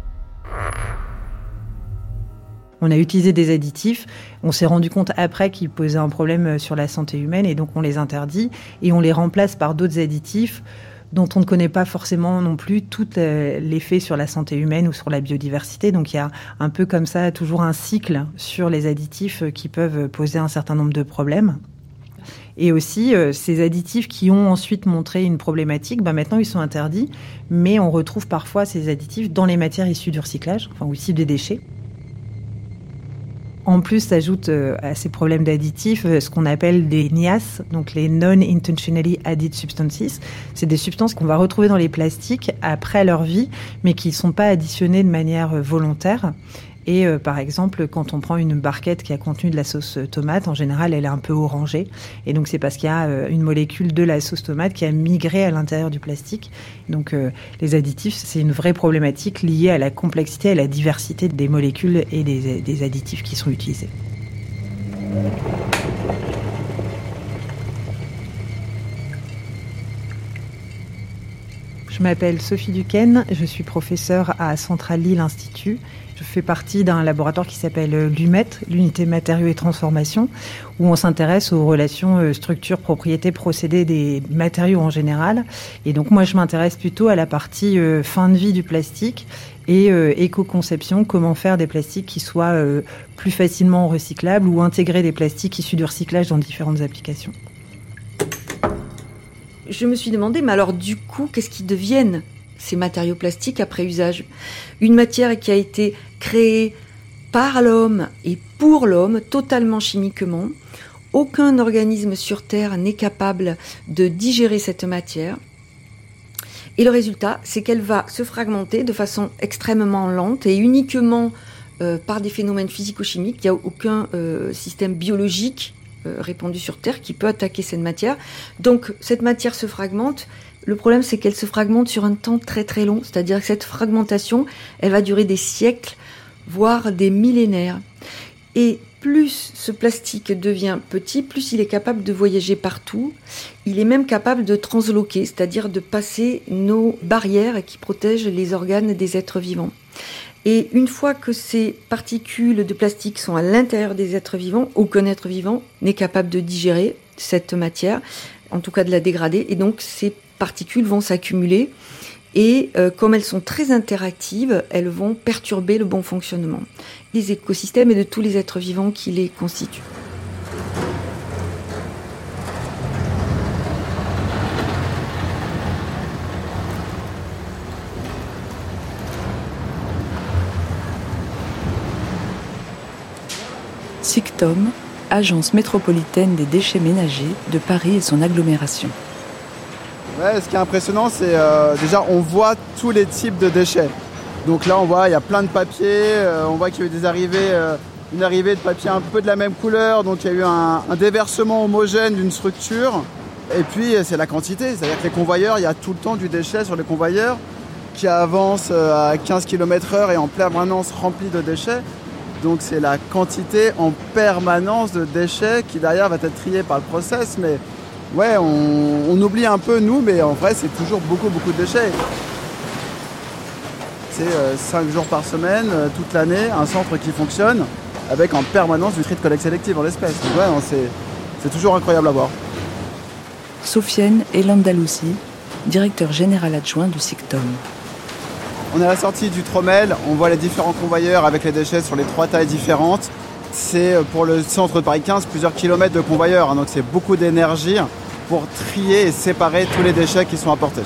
On a utilisé des additifs, on s'est rendu compte après qu'ils posaient un problème sur la santé humaine et donc on les interdit et on les remplace par d'autres additifs dont on ne connaît pas forcément non plus tout l'effet sur la santé humaine ou sur la biodiversité. Donc il y a un peu comme ça toujours un cycle sur les additifs qui peuvent poser un certain nombre de problèmes. Et aussi, euh, ces additifs qui ont ensuite montré une problématique, ben maintenant ils sont interdits, mais on retrouve parfois ces additifs dans les matières issues du recyclage, enfin issues des déchets. En plus, s'ajoute euh, à ces problèmes d'additifs euh, ce qu'on appelle des N I A S, donc les Non-Intentionally Added Substances. C'est des substances qu'on va retrouver dans les plastiques après leur vie, mais qui ne sont pas additionnées de manière euh, volontaire. Et euh, par exemple, quand on prend une barquette qui a contenu de la sauce tomate, en général, elle est un peu orangée. Et donc, c'est parce qu'il y a euh, une molécule de la sauce tomate qui a migré à l'intérieur du plastique. Donc, euh, les additifs, c'est une vraie problématique liée à la complexité et à la diversité des molécules et des, des additifs qui sont utilisés. Je m'appelle Sophie Duquesne, je suis professeure à Centrale Lille Institut. Je fais partie d'un laboratoire qui s'appelle l'U M E T, l'unité matériaux et transformation, où on s'intéresse aux relations structures, propriétés, procédés des matériaux en général. Et donc moi, je m'intéresse plutôt à la partie euh, fin de vie du plastique et euh, éco-conception, comment faire des plastiques qui soient euh, plus facilement recyclables ou intégrer des plastiques issus du recyclage dans différentes applications. Je me suis demandé, mais alors du coup, qu'est-ce qu'ils deviennent ces matériaux plastiques après usage ? Une matière qui a été créée par l'homme et pour l'homme, totalement chimiquement. Aucun organisme sur Terre n'est capable de digérer cette matière. Et le résultat, c'est qu'elle va se fragmenter de façon extrêmement lente et uniquement euh, par des phénomènes physico-chimiques. Il n'y a aucun euh, système biologique euh, répandu sur Terre qui peut attaquer cette matière. Donc cette matière se fragmente. Le problème, c'est qu'elle se fragmente sur un temps très très long, c'est-à-dire que cette fragmentation, elle va durer des siècles, voire des millénaires. Et plus ce plastique devient petit, plus il est capable de voyager partout. Il est même capable de transloquer, c'est-à-dire de passer nos barrières qui protègent les organes des êtres vivants. Et une fois que ces particules de plastique sont à l'intérieur des êtres vivants, aucun être vivant n'est capable de digérer cette matière, en tout cas de la dégrader, et donc ces particules vont s'accumuler Et euh, comme elles sont très interactives, elles vont perturber le bon fonctionnement des écosystèmes et de tous les êtres vivants qui les constituent. SICTOM, agence métropolitaine des déchets ménagers de Paris et son agglomération. Ouais, ce qui est impressionnant, c'est euh, déjà on voit tous les types de déchets. Donc là, on voit il y a plein de papiers, euh, on voit qu'il y a eu des arrivées, euh, une arrivée de papier un peu de la même couleur, donc il y a eu un, un déversement homogène d'une structure. Et puis c'est la quantité, c'est-à-dire que les convoyeurs, il y a tout le temps du déchet sur les convoyeurs qui avancent à quinze kilomètres heure et en permanence remplis de déchets. Donc c'est la quantité en permanence de déchets qui derrière va être triée par le process, mais ouais, on, on oublie un peu nous, mais en vrai, c'est toujours beaucoup, beaucoup de déchets. C'est euh, cinq jours par semaine, euh, toute l'année, un centre qui fonctionne avec en permanence du tri de collecte sélective en l'espèce. Donc ouais, non, c'est, c'est toujours incroyable à voir. Sofiane Elandalousi, directeur général adjoint du SICTOM. On est à la sortie du Tromel, on voit les différents convoyeurs avec les déchets sur les trois tailles différentes. C'est pour le centre de Paris quinze plusieurs kilomètres de convoyeurs, hein, donc c'est beaucoup d'énergie pour trier et séparer tous les déchets qui sont apportés.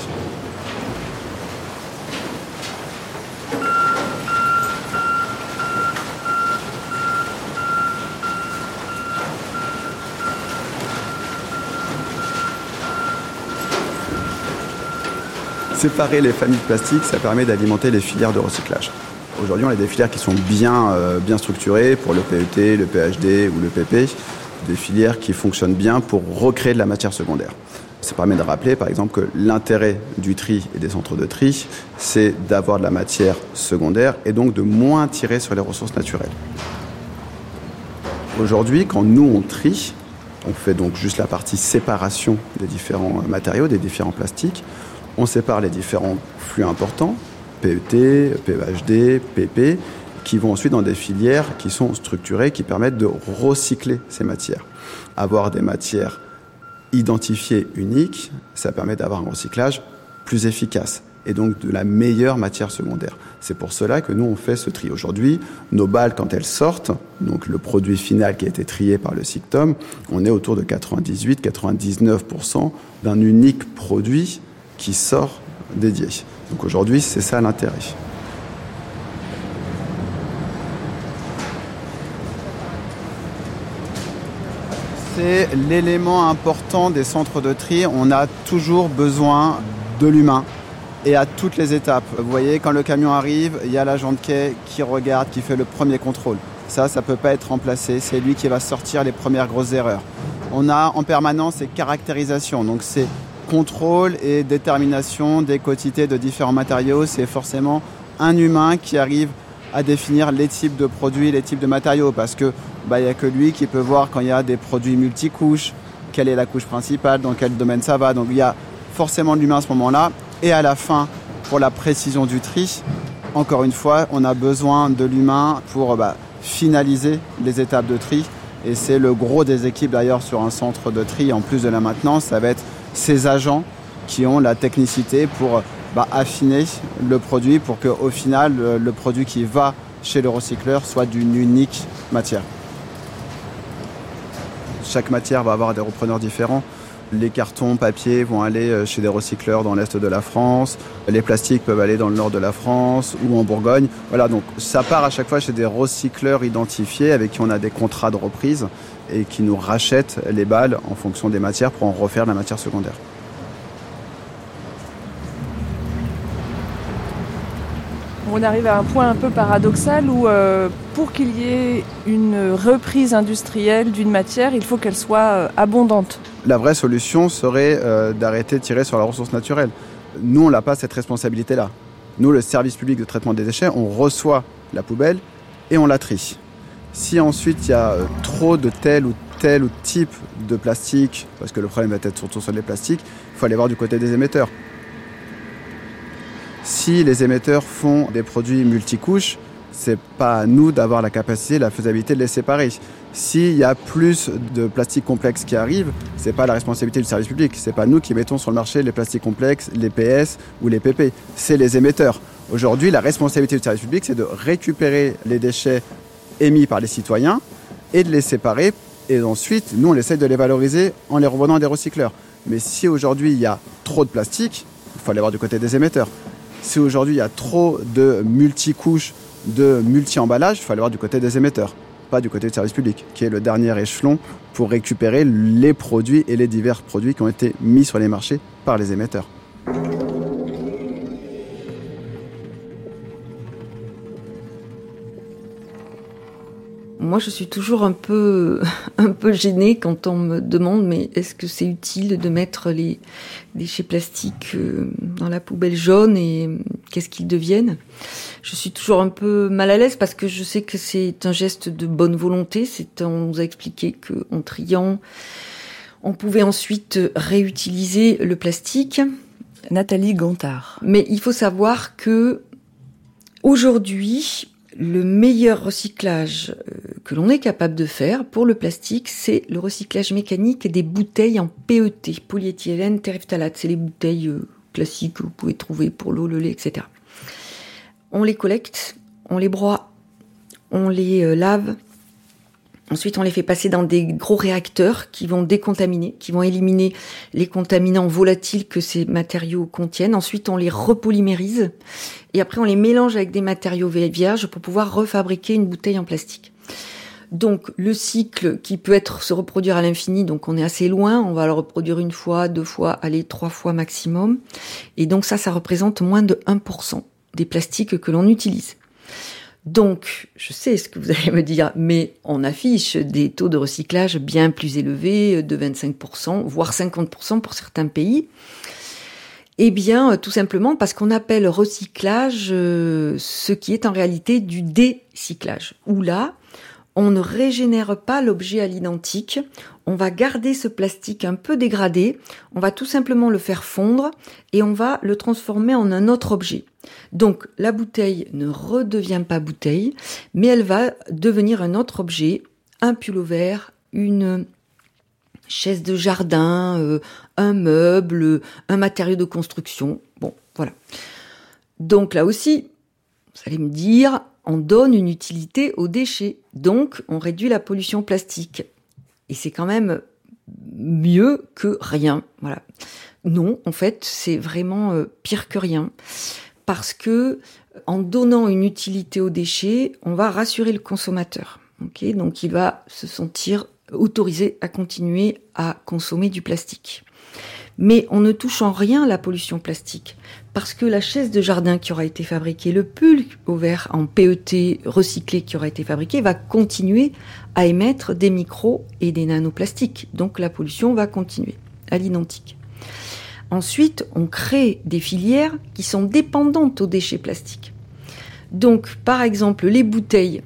Séparer les familles de plastique, ça permet d'alimenter les filières de recyclage. Aujourd'hui, on a des filières qui sont bien, euh, bien structurées pour le P E T, le P H D ou le P P, des filières qui fonctionnent bien pour recréer de la matière secondaire. Ça permet de rappeler, par exemple, que l'intérêt du tri et des centres de tri, c'est d'avoir de la matière secondaire et donc de moins tirer sur les ressources naturelles. Aujourd'hui, quand nous, on trie, on fait donc juste la partie séparation des différents matériaux, des différents plastiques. On sépare les différents flux importants, P E T, P H D, P P, qui vont ensuite dans des filières qui sont structurées, qui permettent de recycler ces matières. Avoir des matières identifiées uniques, ça permet d'avoir un recyclage plus efficace et donc de la meilleure matière secondaire. C'est pour cela que nous, on fait ce tri. Aujourd'hui, nos balles, quand elles sortent, donc le produit final qui a été trié par le SICTOM, on est autour de quatre-vingt-dix-huit à quatre-vingt-dix-neuf pour cent d'un unique produit qui sort dédié. Donc aujourd'hui, c'est ça l'intérêt. C'est l'élément important des centres de tri. On a toujours besoin de l'humain et à toutes les étapes. Vous voyez, quand le camion arrive, il y a l'agent de quai qui regarde, qui fait le premier contrôle. Ça, ça ne peut pas être remplacé. C'est lui qui va sortir les premières grosses erreurs. On a en permanence ces caractérisations. Donc c'est contrôle et détermination des quantités de différents matériaux, c'est forcément un humain qui arrive à définir les types de produits, les types de matériaux, parce que bah, y a que lui qui peut voir quand il y a des produits multicouches, quelle est la couche principale, dans quel domaine ça va. Donc il y a forcément l'humain à ce moment-là. Et à la fin, pour la précision du tri, encore une fois, on a besoin de l'humain pour bah, finaliser les étapes de tri. Et c'est le gros des équipes d'ailleurs sur un centre de tri, en plus de la maintenance, ça va être ces agents qui ont la technicité pour bah, affiner le produit pour qu'au final, le, le produit qui va chez le recycleur soit d'une unique matière. Chaque matière va avoir des repreneurs différents. Les cartons, papier vont aller chez des recycleurs dans l'est de la France. Les plastiques peuvent aller dans le nord de la France ou en Bourgogne. Voilà, donc ça part à chaque fois chez des recycleurs identifiés avec qui on a des contrats de reprise et qui nous rachètent les balles en fonction des matières pour en refaire de la matière secondaire. On arrive à un point un peu paradoxal où euh, pour qu'il y ait une reprise industrielle d'une matière, il faut qu'elle soit euh, abondante. La vraie solution serait euh, d'arrêter de tirer sur la ressource naturelle. Nous, on n'a pas cette responsabilité-là. Nous, le service public de traitement des déchets, on reçoit la poubelle et on la trie. Si ensuite il y a euh, trop de tel ou tel ou type de plastique, parce que le problème va être surtout sur les plastiques, il faut aller voir du côté des émetteurs. Si les émetteurs font des produits multicouches, c'est pas à nous d'avoir la capacité, la faisabilité de les séparer. S'il y a plus de plastiques complexes qui arrivent, c'est pas la responsabilité du service public. C'est pas nous qui mettons sur le marché les plastiques complexes, les P S ou les P P. C'est les émetteurs. Aujourd'hui, la responsabilité du service public, c'est de récupérer les déchets émis par les citoyens et de les séparer. Et ensuite, nous, on essaie de les valoriser en les revendant à des recycleurs. Mais si aujourd'hui, il y a trop de plastique, il faut aller voir du côté des émetteurs. Si aujourd'hui, il y a trop de multicouches, de multi-emballages, il faut aller voir du côté des émetteurs, pas du côté du service public, qui est le dernier échelon pour récupérer les produits et les divers produits qui ont été mis sur les marchés par les émetteurs. Moi, je suis toujours un peu, un peu gênée quand on me demande mais est-ce que c'est utile de mettre les déchets plastiques dans la poubelle jaune et qu'est-ce qu'ils deviennent ? Je suis toujours un peu mal à l'aise parce que je sais que c'est un geste de bonne volonté. C'est, on nous a expliqué qu'en triant, on pouvait ensuite réutiliser le plastique. Nathalie Gontard. Mais il faut savoir que aujourd'hui, le meilleur recyclage que l'on est capable de faire pour le plastique, c'est le recyclage mécanique des bouteilles en P E T, polyéthylène terephthalate. C'est les bouteilles classiques que vous pouvez trouver pour l'eau, le lait, et cetera. On les collecte, on les broie, on les lave. Ensuite, on les fait passer dans des gros réacteurs qui vont décontaminer, qui vont éliminer les contaminants volatiles que ces matériaux contiennent. Ensuite, on les repolymérise et après, on les mélange avec des matériaux vierges pour pouvoir refabriquer une bouteille en plastique. Donc, le cycle qui peut être se reproduire à l'infini, donc on est assez loin, on va le reproduire une fois, deux fois, allez, trois fois maximum. Et donc ça, ça représente moins de un pour cent des plastiques que l'on utilise. Donc, je sais ce que vous allez me dire, mais on affiche des taux de recyclage bien plus élevés, de vingt-cinq pour cent, voire cinquante pour cent pour certains pays. Eh bien, tout simplement parce qu'on appelle recyclage euh, ce qui est en réalité du décyclage, où là, on ne régénère pas l'objet à l'identique, on va garder ce plastique un peu dégradé, on va tout simplement le faire fondre et on va le transformer en un autre objet. Donc la bouteille ne redevient pas bouteille, mais elle va devenir un autre objet, un pull vert, une chaise de jardin, euh, un meuble, un matériau de construction. Bon, voilà. Donc là aussi, vous allez me dire, on donne une utilité aux déchets, donc on réduit la pollution plastique. Et c'est quand même mieux que rien. Voilà. Non, en fait, c'est vraiment euh, pire que rien. Parce que, en donnant une utilité aux déchets, on va rassurer le consommateur. Okay ? Donc, il va se sentir autorisé à continuer à consommer du plastique. Mais on ne touche en rien à la pollution plastique. Parce que la chaise de jardin qui aura été fabriquée, le pull au vert en P E T recyclé qui aura été fabriqué, va continuer à émettre des micros et des nanoplastiques. Donc, la pollution va continuer à l'identique. Ensuite, on crée des filières qui sont dépendantes aux déchets plastiques. Donc, par exemple, les bouteilles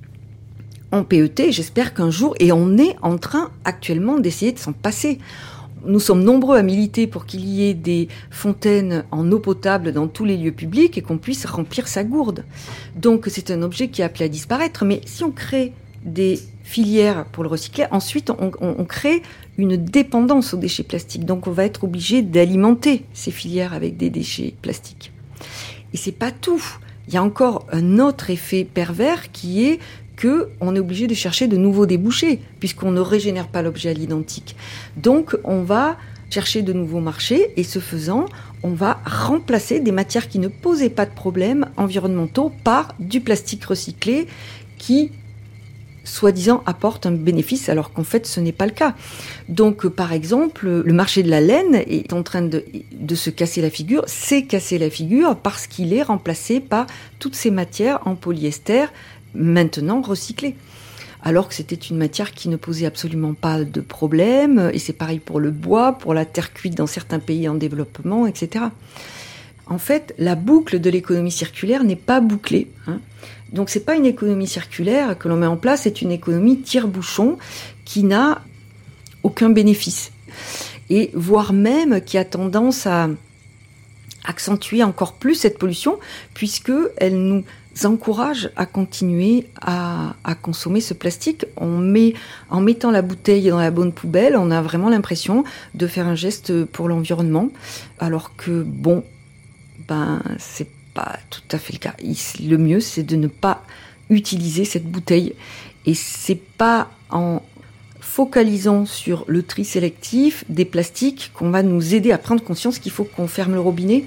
en P E T, j'espère qu'un jour, et on est en train actuellement d'essayer de s'en passer. Nous sommes nombreux à militer pour qu'il y ait des fontaines en eau potable dans tous les lieux publics et qu'on puisse remplir sa gourde. Donc, c'est un objet qui est appelé à disparaître. Mais si on crée des filières pour le recycler, ensuite on, on, on crée une dépendance aux déchets plastiques. Donc on va être obligé d'alimenter ces filières avec des déchets plastiques. Et c'est pas tout. Il y a encore un autre effet pervers qui est que on est obligé de chercher de nouveaux débouchés puisqu'on ne régénère pas l'objet à l'identique. Donc on va chercher de nouveaux marchés et ce faisant, on va remplacer des matières qui ne posaient pas de problèmes environnementaux par du plastique recyclé qui soi-disant apporte un bénéfice alors qu'en fait ce n'est pas le cas. Donc par exemple, le marché de la laine est en train de, de se casser la figure, s'est cassé la figure parce qu'il est remplacé par toutes ces matières en polyester maintenant recyclées. Alors que c'était une matière qui ne posait absolument pas de problème, et c'est pareil pour le bois, pour la terre cuite dans certains pays en développement, et cetera. En fait, la boucle de l'économie circulaire n'est pas bouclée, hein. Donc c'est pas une économie circulaire que l'on met en place, c'est une économie tire-bouchon qui n'a aucun bénéfice. Et voire même qui a tendance à accentuer encore plus cette pollution, puisqu'elle nous encourage à continuer à, à consommer ce plastique. On met, en mettant la bouteille dans la bonne poubelle, on a vraiment l'impression de faire un geste pour l'environnement, alors que bon, ben c'est pas tout à fait le cas. Le mieux, c'est de ne pas utiliser cette bouteille, et c'est pas en focalisant sur le tri sélectif des plastiques qu'on va nous aider à prendre conscience qu'il faut qu'on ferme le robinet.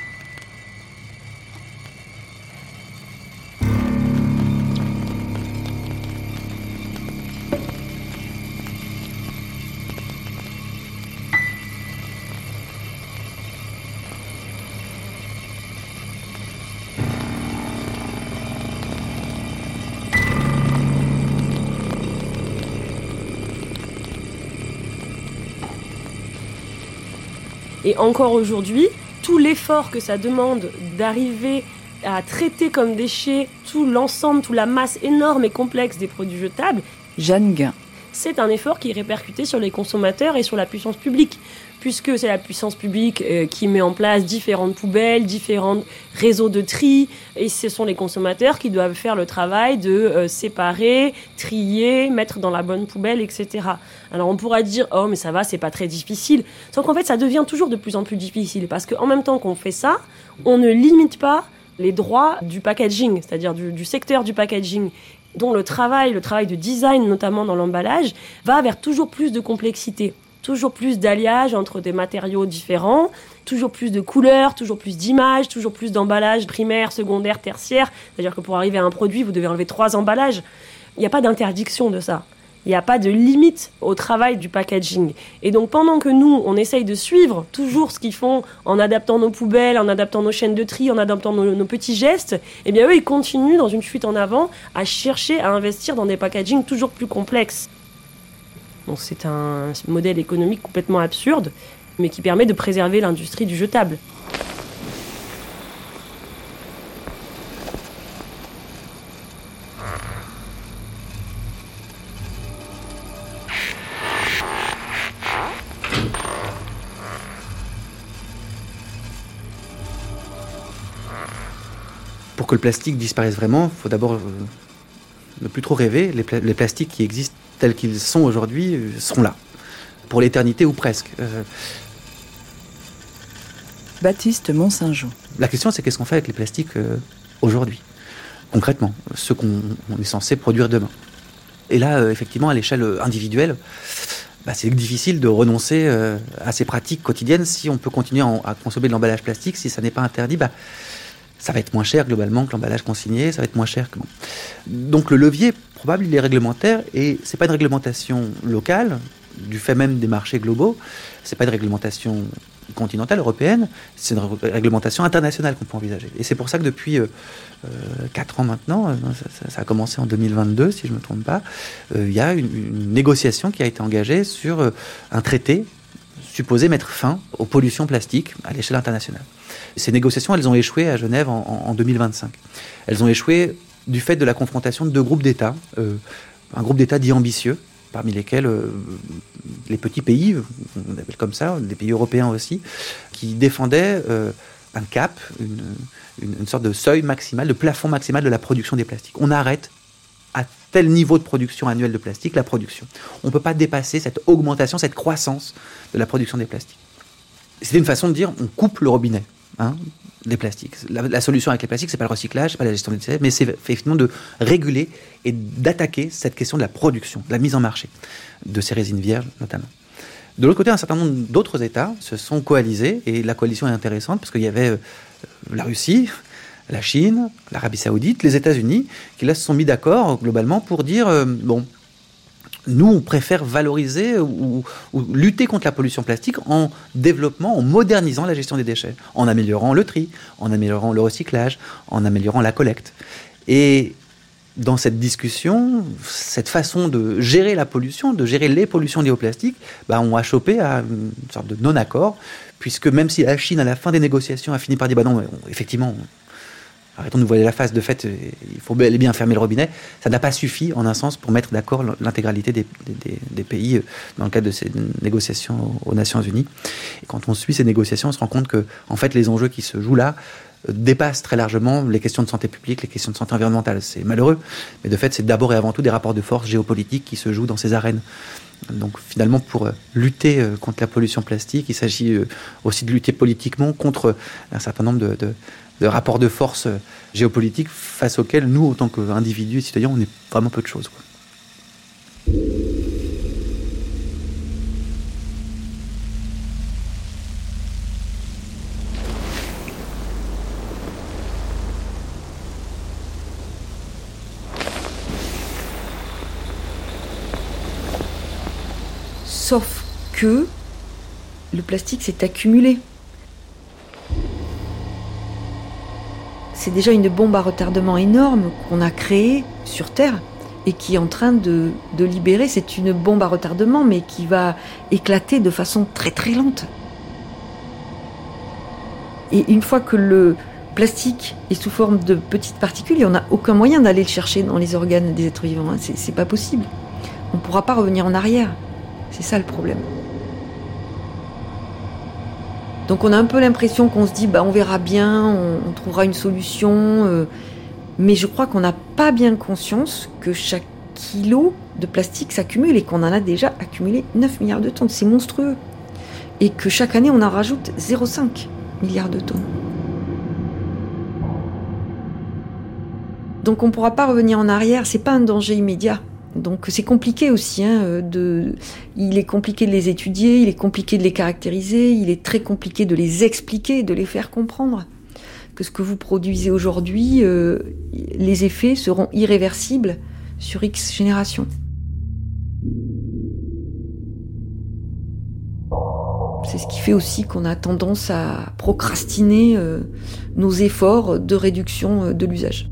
Et encore aujourd'hui, tout l'effort que ça demande d'arriver à traiter comme déchets tout l'ensemble, toute la masse énorme et complexe des produits jetables, Jeanne Guin. C'est un effort qui est répercuté sur les consommateurs et sur la puissance publique, puisque c'est la puissance publique euh, qui met en place différentes poubelles, différents réseaux de tri, et ce sont les consommateurs qui doivent faire le travail de euh, séparer, trier, mettre dans la bonne poubelle, et cetera. Alors on pourra dire « Oh, mais ça va, c'est pas très difficile », sauf qu'en fait, ça devient toujours de plus en plus difficile, parce qu'en même temps qu'on fait ça, on ne limite pas les droits du packaging, c'est-à-dire du, du secteur du packaging, dont le travail, le travail de design, notamment dans l'emballage, va vers toujours plus de complexité, toujours plus d'alliage entre des matériaux différents, toujours plus de couleurs, toujours plus d'images, toujours plus d'emballages primaires, secondaires, tertiaires. C'est-à-dire que pour arriver à un produit, vous devez enlever trois emballages. Il n'y a pas d'interdiction de ça. Il n'y a pas de limite au travail du packaging. Et donc, pendant que nous, on essaye de suivre toujours ce qu'ils font en adaptant nos poubelles, en adaptant nos chaînes de tri, en adaptant nos, nos petits gestes, eh bien, eux, ils continuent dans une fuite en avant à chercher à investir dans des packagings toujours plus complexes. Donc, c'est un modèle économique complètement absurde, mais qui permet de préserver l'industrie du jetable. Pour que le plastique disparaisse vraiment, il faut d'abord euh, ne plus trop rêver. Les, pla- les plastiques qui existent tels qu'ils sont aujourd'hui euh, seront là, pour l'éternité ou presque. Euh... Baptiste Mont-Saint-Jean. La question, c'est qu'est-ce qu'on fait avec les plastiques euh, aujourd'hui, concrètement, ceux qu'on on est censé produire demain. Et là, euh, effectivement, à l'échelle individuelle, bah, c'est difficile de renoncer euh, à ces pratiques quotidiennes si on peut continuer à, à consommer de l'emballage plastique, si ça n'est pas interdit. Bah, ça va être moins cher globalement que l'emballage consigné, ça va être moins cher que bon. Donc le levier probable, il est réglementaire, et c'est pas une réglementation locale, du fait même des marchés globaux, c'est pas une réglementation continentale européenne, c'est une réglementation internationale qu'on peut envisager. Et c'est pour ça que depuis euh, quatre ans maintenant, euh, ça, ça a commencé en deux mille vingt-deux si je ne me trompe pas, il euh, y a une, une négociation qui a été engagée sur euh, un traité supposé mettre fin aux pollutions plastiques à l'échelle internationale. Ces négociations, elles ont échoué à Genève en, en, en deux mille vingt-cinq. Elles ont échoué du fait de la confrontation de deux groupes d'États, euh, un groupe d'États dits ambitieux, parmi lesquels euh, les petits pays, on appelle comme ça, des pays européens aussi, qui défendaient euh, un cap, une, une, une sorte de seuil maximal, de plafond maximal de la production des plastiques. On arrête à tel niveau de production annuelle de plastique la production. On ne peut pas dépasser cette augmentation, cette croissance de la production des plastiques. C'était une façon de dire, on coupe le robinet hein, des plastiques. La, la solution avec les plastiques, c'est pas le recyclage, c'est pas la gestion des déchets, mais c'est effectivement de réguler et d'attaquer cette question de la production, de la mise en marché de ces résines vierges notamment. De l'autre côté, un certain nombre d'autres États se sont coalisés, et la coalition est intéressante parce qu'il y avait euh, la Russie, la Chine, l'Arabie Saoudite, les États-Unis, qui là se sont mis d'accord globalement pour dire euh, bon, nous on préfère valoriser ou, ou lutter contre la pollution plastique en développant, en modernisant la gestion des déchets, en améliorant le tri, en améliorant le recyclage, en améliorant la collecte. Et dans cette discussion, cette façon de gérer la pollution, de gérer les pollutions liées au plastique, bah, on a chopé à une sorte de non-accord, puisque même si la Chine, à la fin des négociations, a fini par dire bah non, effectivement, arrêtons de nous voiler la face, de fait, il faut bel et bien fermer le robinet. Ça n'a pas suffi, en un sens, pour mettre d'accord l'intégralité des, des, des pays dans le cadre de ces négociations aux Nations Unies. Et quand on suit ces négociations, on se rend compte que, en fait, les enjeux qui se jouent là dépassent très largement les questions de santé publique, les questions de santé environnementale. C'est malheureux, mais de fait, c'est d'abord et avant tout des rapports de force géopolitiques qui se jouent dans ces arènes. Donc finalement, pour lutter contre la pollution plastique, il s'agit aussi de lutter politiquement contre un certain nombre de, de, de rapports de force géopolitiques face auxquels nous, en tant qu'individus et citoyens, on est vraiment peu de choses, quoi. Sauf que le plastique s'est accumulé. C'est déjà une bombe à retardement énorme qu'on a créée sur Terre et qui est en train de, de libérer. C'est une bombe à retardement, mais qui va éclater de façon très très lente. Et une fois que le plastique est sous forme de petites particules, et on n'a aucun moyen d'aller le chercher dans les organes des êtres vivants, hein. c'est, c'est pas possible. On ne pourra pas revenir en arrière. C'est ça le problème. Donc on a un peu l'impression qu'on se dit bah on verra bien, on, on trouvera une solution, euh, mais je crois qu'on n'a pas bien conscience que chaque kilo de plastique s'accumule et qu'on en a déjà accumulé neuf milliards de tonnes. C'est monstrueux. Et que chaque année on en rajoute zéro virgule cinq milliards de tonnes. Donc on ne pourra pas revenir en arrière, c'est pas un danger immédiat. Donc c'est compliqué aussi, hein, de... il est compliqué de les étudier, il est compliqué de les caractériser, il est très compliqué de les expliquer, de les faire comprendre. Que ce que vous produisez aujourd'hui, euh, les effets seront irréversibles sur X générations. C'est ce qui fait aussi qu'on a tendance à procrastiner euh, nos efforts de réduction de l'usage.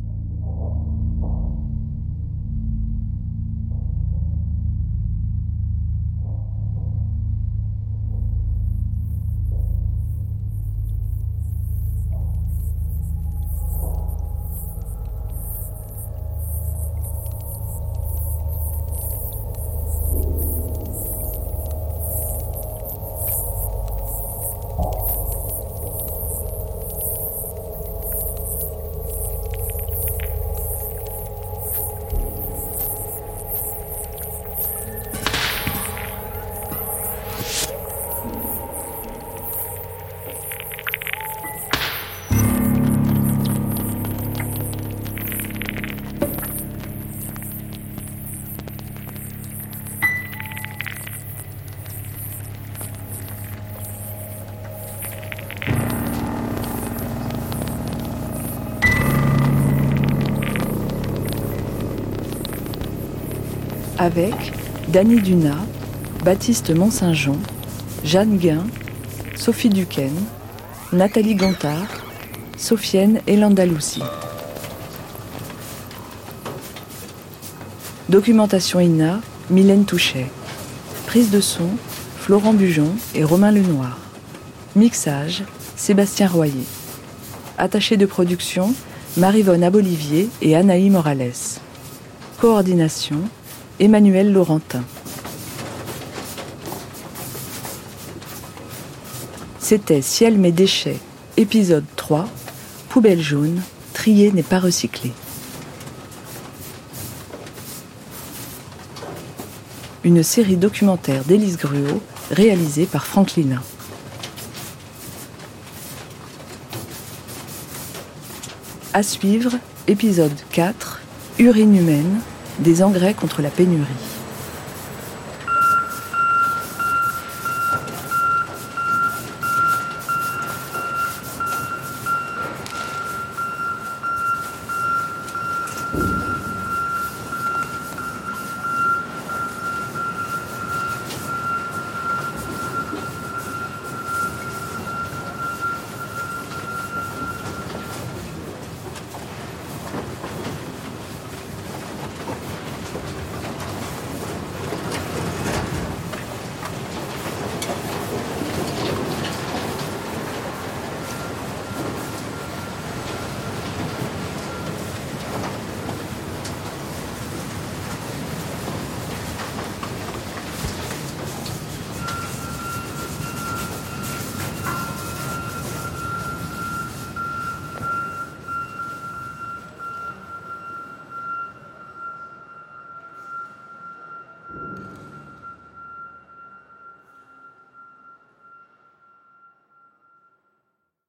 Avec Dany Dunat, Baptiste Mont-Saint-Jean, Jeanne Guin, Sophie Duquesne, Nathalie Gontard, Sofiane Elandalouci. Documentation I N A, Mylène Touchet. Prise de son, Florent Bujon et Romain Lenoir. Mixage, Sébastien Royer. Attaché de production, Maryvonne Abolivier et Anaï Morales. Coordination, Emmanuel Laurentin. C'était Ciel mes déchets, épisode trois, Poubelle jaune, trier n'est pas recyclé. Une série documentaire d'Élise Gruau, réalisée par Franck Lina. À suivre, épisode quatre, Urine humaine, des engrais contre la pénurie.